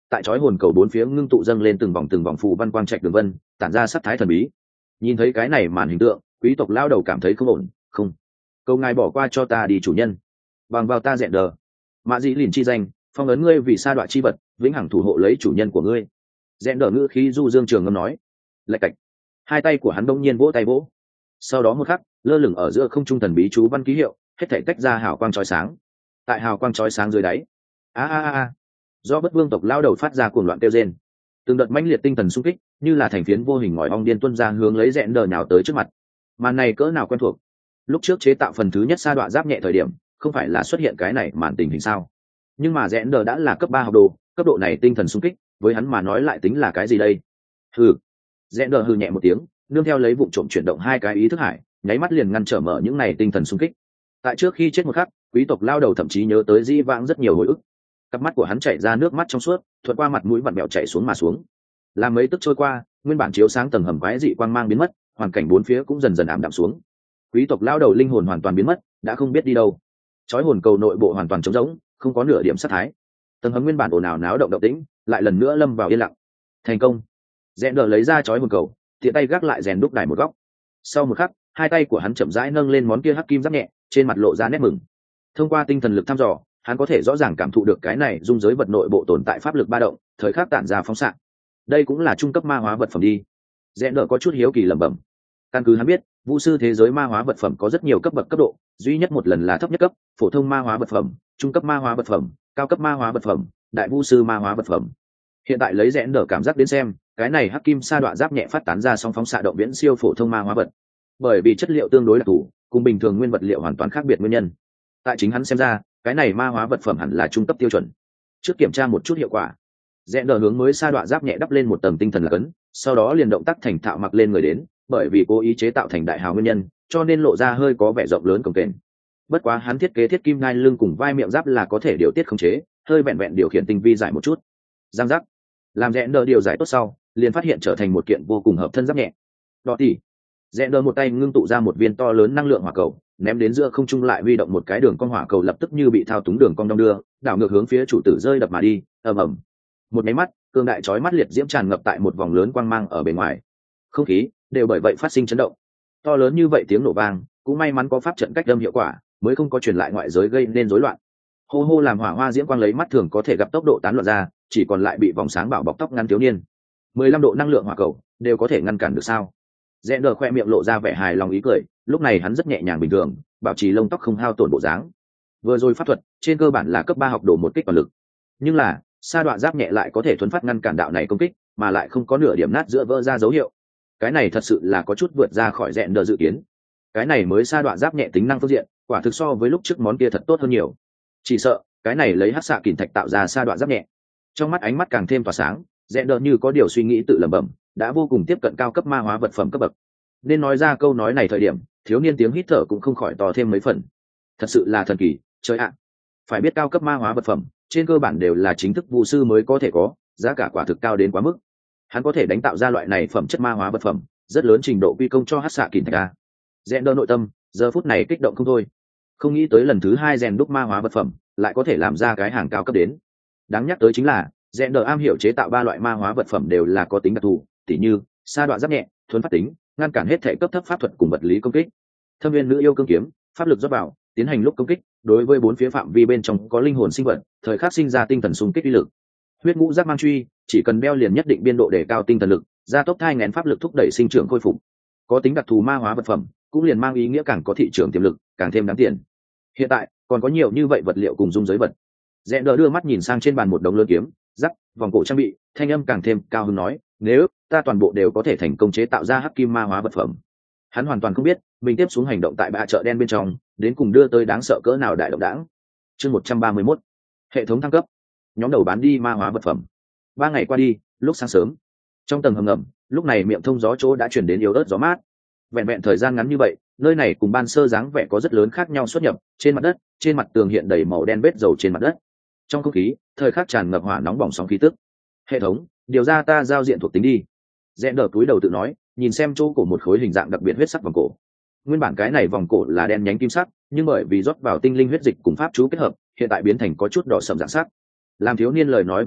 tại chói hồn cầu bốn phía ngưng tụ dâng lên từng vòng từng vòng phù văn quang trạch đường vân, tản ra sắc thái thần bí. Nhìn thấy cái này màn hình tượng, quý tộc lao đầu cảm thấy không ổn. Không, cầu ngài bỏ qua cho ta đi chủ nhân, bằng vào ta dẹn đờ mạ dĩ lìn chi danh, phong ấn ngươi vì sa đọa chi vật, vĩnh hằng thủ hộ lấy chủ nhân của ngươi. Dẹn đờ ngữ khí du dương trường ngâm nói. Lạch cạch, hai tay của hắn đông nhiên vỗ tay vỗ, sau đó một khắc lơ lửng ở giữa không trung thần bí chú văn ký hiệu hết thể tách ra hào quang chói sáng. Tại hào quang chói sáng dưới đáy, a a a do bất vương tộc lao đầu phát ra cuồng loạn kêu rên, từng đợt mãnh liệt tinh thần xung kích như là thành phiến vô hình ngòi ong điên tuân ra hướng lấy Rẽn đờ nhào tới trước mặt. Màn này cỡ nào quen thuộc, lúc trước chế tạo phần thứ nhất sa đọa giáp nhẹ thời điểm không phải là xuất hiện cái này màn tình hình sao? Nhưng mà Rẽn đờ đã là cấp ba học đồ, cấp độ này tinh thần xung kích với hắn mà nói lại tính là cái gì đây? Hừ. Rẽn đờ hừ nhẹ một tiếng, nương theo lấy vụ trộm chuyển động hai cái ý thức hải, nháy mắt liền ngăn trở mở những này tinh thần xung kích. Tại trước khi chết một khắc, quý tộc lao đầu thậm chí nhớ tới di vãng rất nhiều hồi ức. Cặp mắt của hắn chảy ra nước mắt trong suốt, thuận qua mặt mũi vặn bẹo chảy xuống mà xuống. Làm mấy tức trôi qua, nguyên bản chiếu sáng tầng hầm quái dị quang mang biến mất, hoàn cảnh bốn phía cũng dần dần ảm đạm xuống. Quý tộc lao đầu linh hồn hoàn toàn biến mất, đã không biết đi đâu. Chói hồn cầu nội bộ hoàn toàn trống rỗng, không có nửa điểm sát thái. Tầng hầm nguyên bản ồn ào náo động động tĩnh, lại lần nữa lâm vào yên lặng. Thành công. Rẽn đờ lấy ra chói hồn cầu, tiện tay gác lại rèn đúc đài một góc. Sau một khắc, hai tay của hắn chậm rãi nâng lên món kia hắc kim giáp nhẹ, trên mặt lộ ra nét mừng. Thông qua tinh thần lực thăm dò, hắn có thể rõ ràng cảm thụ được cái này dung giới vật nội bộ tồn tại pháp lực ba động, thời khắc tản ra phóng xạ. Đây cũng là trung cấp ma hóa vật phẩm đi. Rẽn đờ có chút hiếu kỳ lẩm bẩm. Căn cứ hắn biết, vũ sư thế giới ma hóa vật phẩm có rất nhiều cấp bậc cấp độ, duy nhất một lần là thấp nhất cấp, phổ thông ma hóa vật phẩm, trung cấp ma hóa vật phẩm, cao cấp ma hóa vật phẩm, đại vũ sư ma hóa vật phẩm. Hiện tại lấy Rẽn đờ cảm giác đến xem, cái này hắc kim sa đọa giáp nhẹ phát tán ra song phóng xạ động viễn siêu phổ thông ma hóa vật, bởi vì chất liệu tương đối đặc thù, cùng bình thường nguyên vật liệu hoàn toàn khác biệt nguyên nhân. Tại chính hắn xem ra, cái này ma hóa vật phẩm hẳn là trung cấp tiêu chuẩn. Trước kiểm tra một chút hiệu quả, Rẽn đờ hướng mới sa đọa giáp nhẹ đắp lên một tầng tinh thần lạc ấn, sau đó liền động tác thành thạo mặc lên người đến, bởi vì cố ý chế tạo thành đại hào nguyên nhân, cho nên lộ ra hơi có vẻ rộng lớn cồng kềnh. Bất quá hắn thiết kế thiết kim ngai lưng cùng vai miệng giáp là có thể điều tiết khống chế, hơi vẹn vẹn điều khiển tinh vi giải một chút. Giang giác. Làm Rẽn đờ điều giải tốt sau, liền phát hiện trở thành một kiện vô cùng hợp thân giáp nhẹ. Đọ tỉ. Rẽn đờ một tay ngưng tụ ra một viên to lớn năng lượng hỏa cầu, ném đến giữa không trung, lại huy động một cái đường cong hỏa cầu lập tức như bị thao túng đường cong đong đưa, đảo ngược hướng phía chủ tử rơi đập mà đi. Ầm ầm. Một máy mắt, cương đại chói mắt liệt diễm tràn ngập tại một vòng lớn quang mang ở bên ngoài. Không khí đều bởi vậy phát sinh chấn động. To lớn như vậy tiếng nổ vang, cũng may mắn có pháp trận cách âm hiệu quả, mới không có truyền lại ngoại giới gây nên rối loạn. Hô hô làm hỏa hoa diễm quang lấy mắt thường có thể gặp tốc độ tán loạn ra, chỉ còn lại bị vòng sáng bảo bọc tóc ngắn thiếu niên. mười lăm độ năng lượng hỏa cầu đều có thể ngăn cản được sao? Rẽn đờ khoe miệng lộ ra vẻ hài lòng ý cười, lúc này hắn rất nhẹ nhàng bình thường, bảo trì lông tóc không hao tổn bộ dáng. Vừa rồi pháp thuật trên cơ bản là cấp ba học đồ một kích toàn lực, nhưng là sa đoạn giáp nhẹ lại có thể thuấn phát ngăn cản đạo này công kích, mà lại không có nửa điểm nát giữa vỡ ra dấu hiệu. Cái này thật sự là có chút vượt ra khỏi Rẽn đờ dự kiến. Cái này mới sa đoạn giáp nhẹ tính năng phương diện, quả thực so với lúc trước món kia thật tốt hơn nhiều. Chỉ sợ cái này lấy hắc xạ kình thạch tạo ra sa đoạn giáp nhẹ. Trong mắt ánh mắt càng thêm tỏa sáng, Rẽn đờ như có điều suy nghĩ tự lẩm bẩm, đã vô cùng tiếp cận cao cấp ma hóa vật phẩm cấp bậc. Nên nói ra câu nói này thời điểm, thiếu niên tiếng hít thở cũng không khỏi to thêm mấy phần. Thật sự là thần kỳ, trời ạ. Phải biết cao cấp ma hóa vật phẩm, trên cơ bản đều là chính thức vu sư mới có thể có, giá cả quả thực cao đến quá mức. Hắn có thể đánh tạo ra loại này phẩm chất ma hóa vật phẩm, rất lớn trình độ quy công cho hắc xạ kình thạch a. Rẽn đờ nội tâm giờ phút này kích động không thôi. Không nghĩ tới lần thứ hai rèn đúc ma hóa vật phẩm lại có thể làm ra cái hàng cao cấp đến. Đáng nhắc tới chính là Rẽn đờ am hiểu chế tạo ba loại ma hóa vật phẩm đều là có tính đặc thù, tỉ như sa đoạn giáp nhẹ, thuấn phát tính, ngăn cản hết thể cấp thấp pháp thuật cùng vật lý công kích. Thâm viên nữ yêu cương kiếm, pháp lực rót vào, tiến hành lúc công kích, đối với bốn phía phạm vi bên trong có linh hồn sinh vật, thời khắc sinh ra tinh thần xung kích uy lực. Huyết ngũ giác mang truy, chỉ cần đeo liền nhất định biên độ để cao tinh thần lực, gia tốc thai nghén pháp lực thúc đẩy sinh trưởng khôi phục. Có tính đặc thù ma hóa vật phẩm, cũng liền mang ý nghĩa càng có thị trường tiềm lực, càng thêm đáng tiền. Hiện tại còn có nhiều như vậy vật liệu cùng dung giới vật. Rẽn đờ đưa mắt nhìn sang trên bàn một đống lớn kiếm, giáp, vòng cổ trang bị, thanh âm càng thêm cao hứng nói, nếu ta toàn bộ đều có thể thành công chế tạo ra hắc kim ma hóa vật phẩm. Hắn hoàn toàn không biết mình tiếp xuống hành động tại bạ chợ đen bên trong đến cùng đưa tới đáng sợ cỡ nào đại động đảng. Chương một trăm ba mươi mốt, hệ thống thăng cấp. Nhóm đầu bán đi ma hóa vật phẩm. Ba ngày qua đi, lúc sáng sớm, trong tầng hầm ngầm, lúc này miệng thông gió chỗ đã chuyển đến yếu ớt gió mát. Vẹn vẹn thời gian ngắn như vậy, nơi này cùng ban sơ dáng vẻ có rất lớn khác nhau xuất nhập. Trên mặt đất, trên mặt tường hiện đầy màu đen vết dầu trên mặt đất. Trong không khí, thời khắc tràn ngập hỏa nóng bỏng sóng khí tức. Hệ thống, điều ra ta giao diện thuộc tính đi. Rẽn đờ túi đầu tự nói, nhìn xem chỗ cổ một khối hình dạng đặc biệt huyết sắc vòng cổ. Nguyên bản cái này vòng cổ là đen nhánh kim sắc, nhưng bởi vì rót vào tinh linh huyết dịch cùng pháp chú kết hợp, hiện tại biến thành có chút đỏ sậm dạng sắc. Làm thiếu niên lời nói vừa dứt,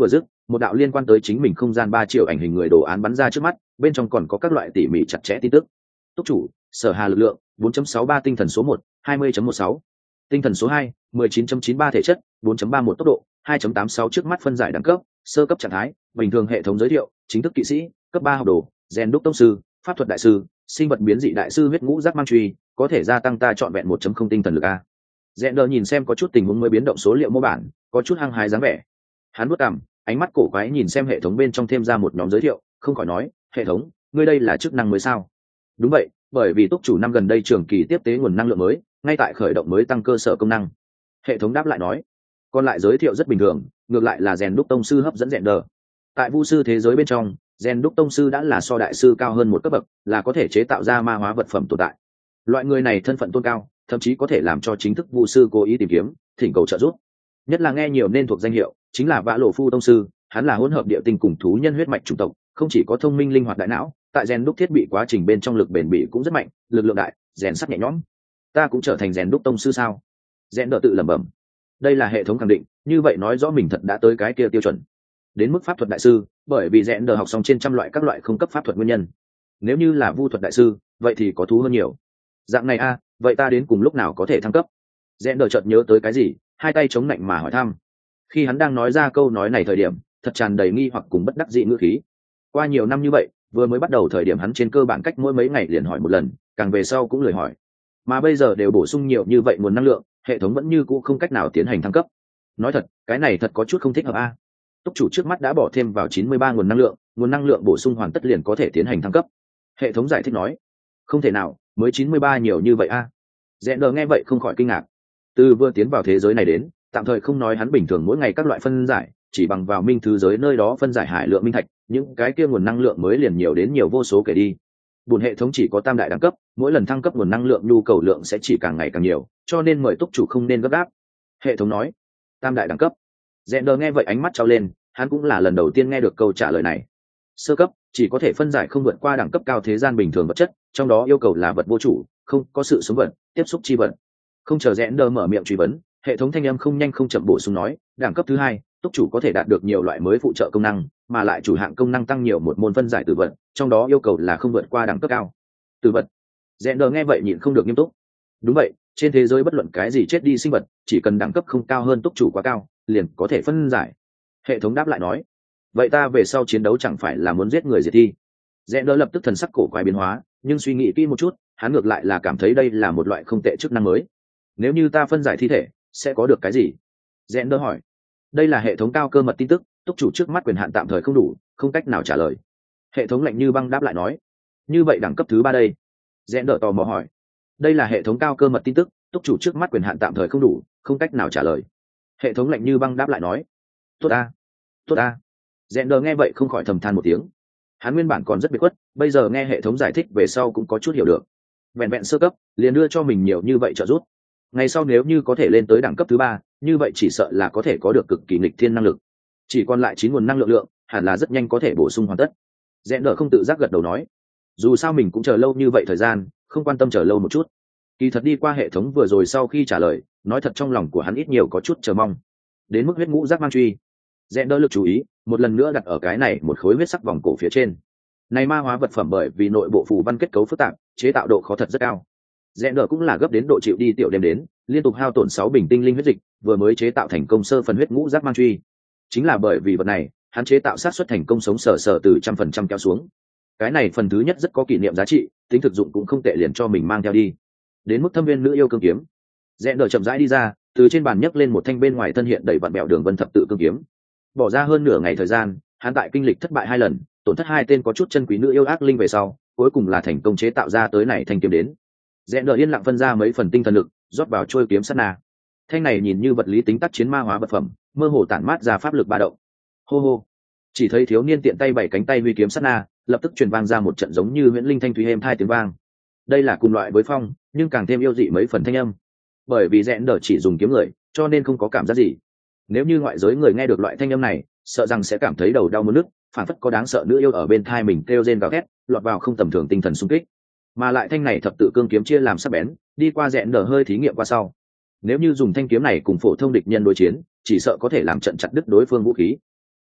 một đạo liên quan tới chính mình không gian ba triệu ảnh hình người đồ án bắn ra trước mắt, bên trong còn có các loại tỉ mỉ chặt chẽ tin tức. Túc chủ Sở Hà lực lượng bốn chấm sáu ba, tinh thần số một hai mươi chấm một sáu, tinh thần số hai mười chín chấm chín ba, thể chất bốn chấm ba một, tốc độ hai chấm tám sáu. Trước mắt phân giải đẳng cấp sơ cấp trạng thái bình thường. Hệ thống giới thiệu: chính thức kỵ sĩ cấp ba học đồ, rèn đúc tông sư, pháp thuật đại sư, sinh vật biến dị đại sư, huyết ngũ giác mang truy, có thể gia tăng ta trọn vẹn một chấm không tinh thần lực a. Rèn đờ nhìn xem có chút tình huống mới biến động số liệu mô bản, có chút hăng hái dáng vẻ. Hắn vuốt cằm, ánh mắt cổ quái nhìn xem hệ thống bên trong thêm ra một nhóm giới thiệu, không khỏi nói: hệ thống, ngươi đây là chức năng mới sao? Đúng vậy, bởi vì túc chủ năm gần đây trường kỳ tiếp tế nguồn năng lượng mới, ngay tại khởi động mới tăng cơ sở công năng. Hệ thống đáp lại nói. Còn lại giới thiệu rất bình thường, ngược lại là rèn đúc tông sư hấp dẫn rèn đờ. Tại vu sư thế giới bên trong, rèn đúc tông sư đã là so đại sư cao hơn một cấp bậc, là có thể chế tạo ra ma hóa vật phẩm tồn tại. Loại người này thân phận tôn cao, thậm chí có thể làm cho chính thức vu sư cố ý tìm kiếm, thỉnh cầu trợ giúp. Nhất là nghe nhiều nên thuộc danh hiệu, chính là vã lộ phu tông sư, hắn là hỗn hợp địa tinh cùng thú nhân huyết mạch chủng tộc, không chỉ có thông minh linh hoạt đại não, tại rèn đúc thiết bị quá trình bên trong lực bền bỉ cũng rất mạnh, lực lượng đại, rèn sắt nhẹ nhõm. Ta cũng trở thành rèn đúc tông sư sao? Rèn đỡ tự lẩm bẩm. Đây là hệ thống khẳng định, như vậy nói rõ mình thật đã tới cái kia tiêu chuẩn. Đến mức pháp thuật đại sư, bởi vì rèn đỡ học xong trên trăm loại các loại không cấp pháp thuật nguyên nhân. Nếu như là vu thuật đại sư, vậy thì có thú hơn nhiều. Dạng này a, vậy ta đến cùng lúc nào có thể thăng cấp? Rèn đỡ chợt nhớ tới cái gì, hai tay chống nạnh mà hỏi thăm. Khi hắn đang nói ra câu nói này thời điểm, thật tràn đầy nghi hoặc cùng bất đắc dĩ ngữ khí. Qua nhiều năm như vậy, vừa mới bắt đầu thời điểm hắn trên cơ bản cách mỗi mấy ngày liền hỏi một lần, càng về sau cũng lười hỏi. Mà bây giờ đều bổ sung nhiều như vậy nguồn năng lượng, hệ thống vẫn như cũ không cách nào tiến hành thăng cấp. Nói thật, cái này thật có chút không thích hợp a. Túc chủ trước mắt đã bỏ thêm vào chín mươi ba nguồn năng lượng, nguồn năng lượng bổ sung hoàn tất liền có thể tiến hành thăng cấp. Hệ thống giải thích nói. Không thể nào, mới chín mươi ba nhiều như vậy a. Rèn đờ nghe vậy không khỏi kinh ngạc. Từ vừa tiến vào thế giới này đến, tạm thời không nói hắn bình thường mỗi ngày các loại phân giải, chỉ bằng vào minh thứ giới nơi đó phân giải hải lượng minh thạch, những cái kia nguồn năng lượng mới liền nhiều đến nhiều vô số kể đi. Buồn hệ thống chỉ có tam đại đẳng cấp, mỗi lần thăng cấp nguồn năng lượng nhu cầu lượng sẽ chỉ càng ngày càng nhiều, cho nên mời túc chủ không nên gấp gáp. Hệ thống nói. Tam đại đẳng cấp. Rèn đờ nghe vậy ánh mắt trao lên, hắn cũng là lần đầu tiên nghe được câu trả lời này. Sơ cấp chỉ có thể phân giải không vượt qua đẳng cấp cao thế gian bình thường vật chất, trong đó yêu cầu là vật vô chủ, không có sự sống vật, tiếp xúc chi vật. Không chờ rẽn đờ mở miệng truy vấn, hệ thống thanh âm không nhanh không chậm bổ sung nói: đẳng cấp thứ hai, túc chủ có thể đạt được nhiều loại mới phụ trợ công năng, mà lại chủ hạng công năng tăng nhiều một môn phân giải tử vật, trong đó yêu cầu là không vượt qua đẳng cấp cao. Tử vật. Rẽn đờ nghe vậy nhịn không được nghiêm túc. Đúng vậy, trên thế giới bất luận cái gì chết đi sinh vật, chỉ cần đẳng cấp không cao hơn túc chủ quá cao, liền có thể phân giải. Hệ thống đáp lại nói. Vậy ta về sau chiến đấu chẳng phải là muốn giết người diệt thi? Rẽn đờ lập tức thần sắc cổ quái biến hóa, nhưng suy nghĩ kỹ một chút, hắn ngược lại là cảm thấy đây là một loại không tệ chức năng mới. Nếu như ta phân giải thi thể, sẽ có được cái gì? Rẽn đờ hỏi. Đây là hệ thống cao cơ mật tin tức, túc chủ trước mắt quyền hạn tạm thời không đủ, không cách nào trả lời. Hệ thống lạnh như băng đáp lại nói. Như vậy đẳng cấp thứ ba đây? Rẽn đờ tò mò hỏi. Đây là hệ thống cao cơ mật tin tức, túc chủ trước mắt quyền hạn tạm thời không đủ, không cách nào trả lời. Hệ thống lạnh như băng đáp lại nói. Tốt a, tốt a. Rẽn đờ nghe vậy không khỏi thầm than một tiếng. Hắn nguyên bản còn rất biệt khuất, bây giờ nghe hệ thống giải thích về sau cũng có chút hiểu được. Vẹn vẹn sơ cấp liền đưa cho mình nhiều như vậy trợ giúp. Ngày sau nếu như có thể lên tới đẳng cấp thứ ba, như vậy chỉ sợ là có thể có được cực kỳ nghịch thiên năng lực. Chỉ còn lại chín nguồn năng lượng lượng, hẳn là rất nhanh có thể bổ sung hoàn tất. Rẽn đờ không tự giác gật đầu nói. Dù sao mình cũng chờ lâu như vậy thời gian, không quan tâm chờ lâu một chút. Kỳ thật đi qua hệ thống vừa rồi sau khi trả lời, nói thật trong lòng của hắn ít nhiều có chút chờ mong. Đến mức huyết ngũ giác mang truy, Rẽn đỡ lực chú ý một lần nữa đặt ở cái này một khối huyết sắc vòng cổ phía trên. Này ma hóa vật phẩm bởi vì nội bộ phù văn kết cấu phức tạp, chế tạo độ khó thật rất cao. Rẽn đỡ cũng là gấp đến độ chịu đi tiểu đêm đến, liên tục hao tổn sáu bình tinh linh huyết dịch, vừa mới chế tạo thành công sơ phần huyết ngũ giác mang truy. Chính là bởi vì vật này, hắn chế tạo sát xuất thành công sống sờ sờ từ trăm phần trăm kéo xuống. Cái này phần thứ nhất rất có kỷ niệm giá trị, tính thực dụng cũng không tệ, liền cho mình mang theo đi. Đến mức thâm viên nữ yêu cương kiếm, Rẽn đỡ chậm rãi đi ra, từ trên bàn nhấc lên một thanh bên ngoài thân hiện đầy vặn bẹo đường vân thập tự cương kiếm. Bỏ ra hơn nửa ngày thời gian, hắn tại kinh lịch thất bại hai lần, tổn thất hai tên có chút chân quý nữ yêu ác linh về sau, cuối cùng là thành công chế tạo ra tới này thanh kiếm đến. Rẽn đỡ yên lặng phân ra mấy phần tinh thần lực, rót vào trôi kiếm sát na. Thanh này nhìn như vật lý tính tác chiến ma hóa vật phẩm, mơ hồ tản mát ra pháp lực ba động. Hô hô. Chỉ thấy thiếu niên tiện tay bảy cánh tay huy kiếm sát na, lập tức truyền vang ra một trận giống như huyễn linh thanh thúy êm thai tiếng vang. Đây là cùng loại với phong, nhưng càng thêm yêu dị mấy phần thanh âm. Bởi vì Rẽn đỡ chỉ dùng kiếm người, cho nên không có cảm giác gì. Nếu như ngoại giới người nghe được loại thanh âm này, sợ rằng sẽ cảm thấy đầu đau muốn nức, phản phất có đáng sợ nữ yêu ở bên thai mình kêu rên gào thét, lọt vào không tầm thường tinh thần xung kích. Mà lại thanh này thập tự cương kiếm chia làm sắc bén, đi qua Rẽn đỡ hơi thí nghiệm qua sau. Nếu như dùng thanh kiếm này cùng phổ thông địch nhân đối chiến, chỉ sợ có thể làm trận chặt đứt đối phương vũ khí.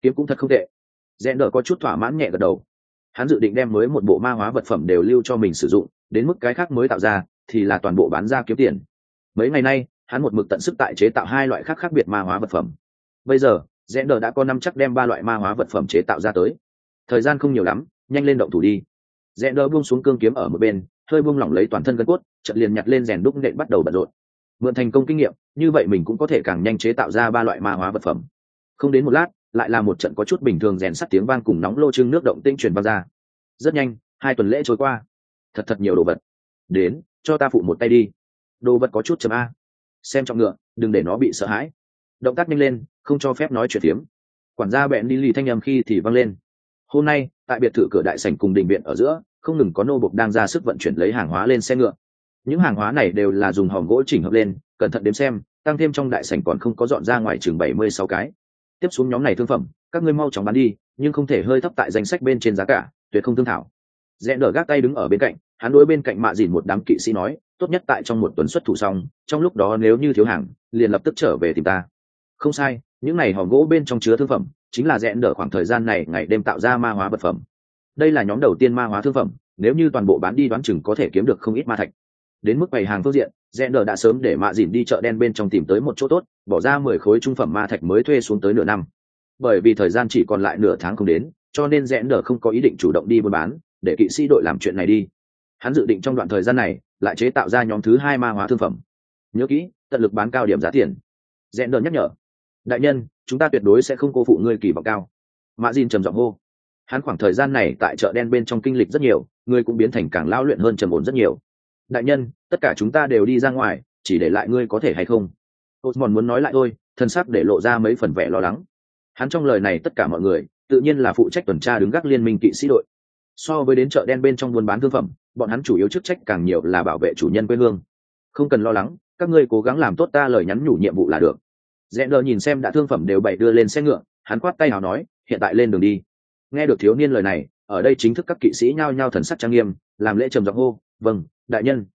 kiếm cũng thật không tệ. Rẽ nở có chút thỏa mãn nhẹ gật đầu. Hắn dự định đem mới một bộ ma hóa vật phẩm đều lưu cho mình sử dụng, đến mức cái khác mới tạo ra thì là toàn bộ bán ra kiếm tiền. Mấy ngày nay hắn một mực tận sức tại chế tạo hai loại khác khác biệt ma hóa vật phẩm. Bây giờ Rẽ nở đã có năm chắc đem ba loại ma hóa vật phẩm chế tạo ra tới. Thời gian không nhiều lắm, nhanh lên động thủ đi. Rẽ nở buông xuống cương kiếm ở một bên, hơi buông lỏng lấy toàn thân gân cốt, chợt liền nhặt lên rèn đúc nện bắt đầu bận rộn. Mượn thành công kinh nghiệm, như vậy mình cũng có thể càng nhanh chế tạo ra ba loại ma hóa vật phẩm. Không đến một lát, lại là một trận có chút bình thường rèn sắt tiếng vang cùng nóng lô trưng nước động tinh truyền vang ra. Rất nhanh, hai tuần lễ trôi qua. Thật thật nhiều đồ vật. Đến, cho ta phụ một tay đi. Đồ vật có chút chấm a. Xem trọng ngựa, đừng để nó bị sợ hãi. Động tác nhanh lên, không cho phép nói chuyện phiếm. Quản gia bẹn đi lì thanh âm khi thì vang lên. Hôm nay, tại biệt thự cửa đại sảnh cùng đình viện ở giữa, không ngừng có nô bộc đang ra sức vận chuyển lấy hàng hóa lên xe ngựa. Những hàng hóa này đều là dùng hòm gỗ chỉnh hợp lên, cẩn thận đếm xem, tăng thêm trong đại sảnh còn không có dọn ra ngoài chừng bảy mươi sáu cái. Tiếp xuống nhóm này thương phẩm, các ngươi mau chóng bán đi, nhưng không thể hơi thấp tại danh sách bên trên giá cả, tuyệt không thương thảo. Rẽ đỡ gác tay đứng ở bên cạnh, hắn đối bên cạnh mạ dìn một đám kỵ sĩ nói, tốt nhất tại trong một tuần xuất thủ xong, trong lúc đó nếu như thiếu hàng, liền lập tức trở về tìm ta. Không sai, những này hòm gỗ bên trong chứa thương phẩm, chính là rẽ đỡ khoảng thời gian này ngày đêm tạo ra ma hóa vật phẩm. Đây là nhóm đầu tiên ma hóa thương phẩm, nếu như toàn bộ bán đi đoán chừng có thể kiếm được không ít ma thạch. Đến mức bày hàng phương diện, rẽ đỡ đã sớm để mạ dìn đi chợ đen bên trong tìm tới một chỗ tốt, bỏ ra mười khối trung phẩm ma thạch mới thuê xuống tới nửa năm. Bởi vì thời gian chỉ còn lại nửa tháng không đến, cho nên rẽ đỡ không có ý định chủ động đi buôn bán, để kỵ sĩ đội làm chuyện này đi. Hắn dự định trong đoạn thời gian này lại chế tạo ra nhóm thứ hai ma hóa thương phẩm. Nhớ kỹ, tận lực bán cao điểm giá tiền. Rẽ đỡ nhắc nhở. Đại nhân, chúng ta tuyệt đối sẽ không cô phụ ngươi kỳ vọng cao. Mạ dìn trầm giọng hô. Hắn khoảng thời gian này tại chợ đen bên trong kinh lịch rất nhiều, ngươi cũng biến thành càng lão luyện hơn trầm ổn rất nhiều. Đại nhân, tất cả chúng ta đều đi ra ngoài, chỉ để lại ngươi có thể hay không? Osmond muốn nói lại thôi, thân sắc để lộ ra mấy phần vẻ lo lắng. Hắn trong lời này tất cả mọi người, tự nhiên là phụ trách tuần tra đứng gác liên minh kỵ sĩ đội. So với đến chợ đen bên trong buôn bán thương phẩm, bọn hắn chủ yếu chức trách càng nhiều là bảo vệ chủ nhân quê hương. Không cần lo lắng, các ngươi cố gắng làm tốt ta lời nhắn nhủ nhiệm vụ là được. Rẽ đờ nhìn xem đã thương phẩm đều bày đưa lên xe ngựa, hắn quát tay nào nói, hiện tại lên đường đi. Nghe được thiếu niên lời này, ở đây chính thức các kỵ sĩ nhao nhao thần sắc trang nghiêm, làm lễ trầm giọng hô, vâng, đại nhân.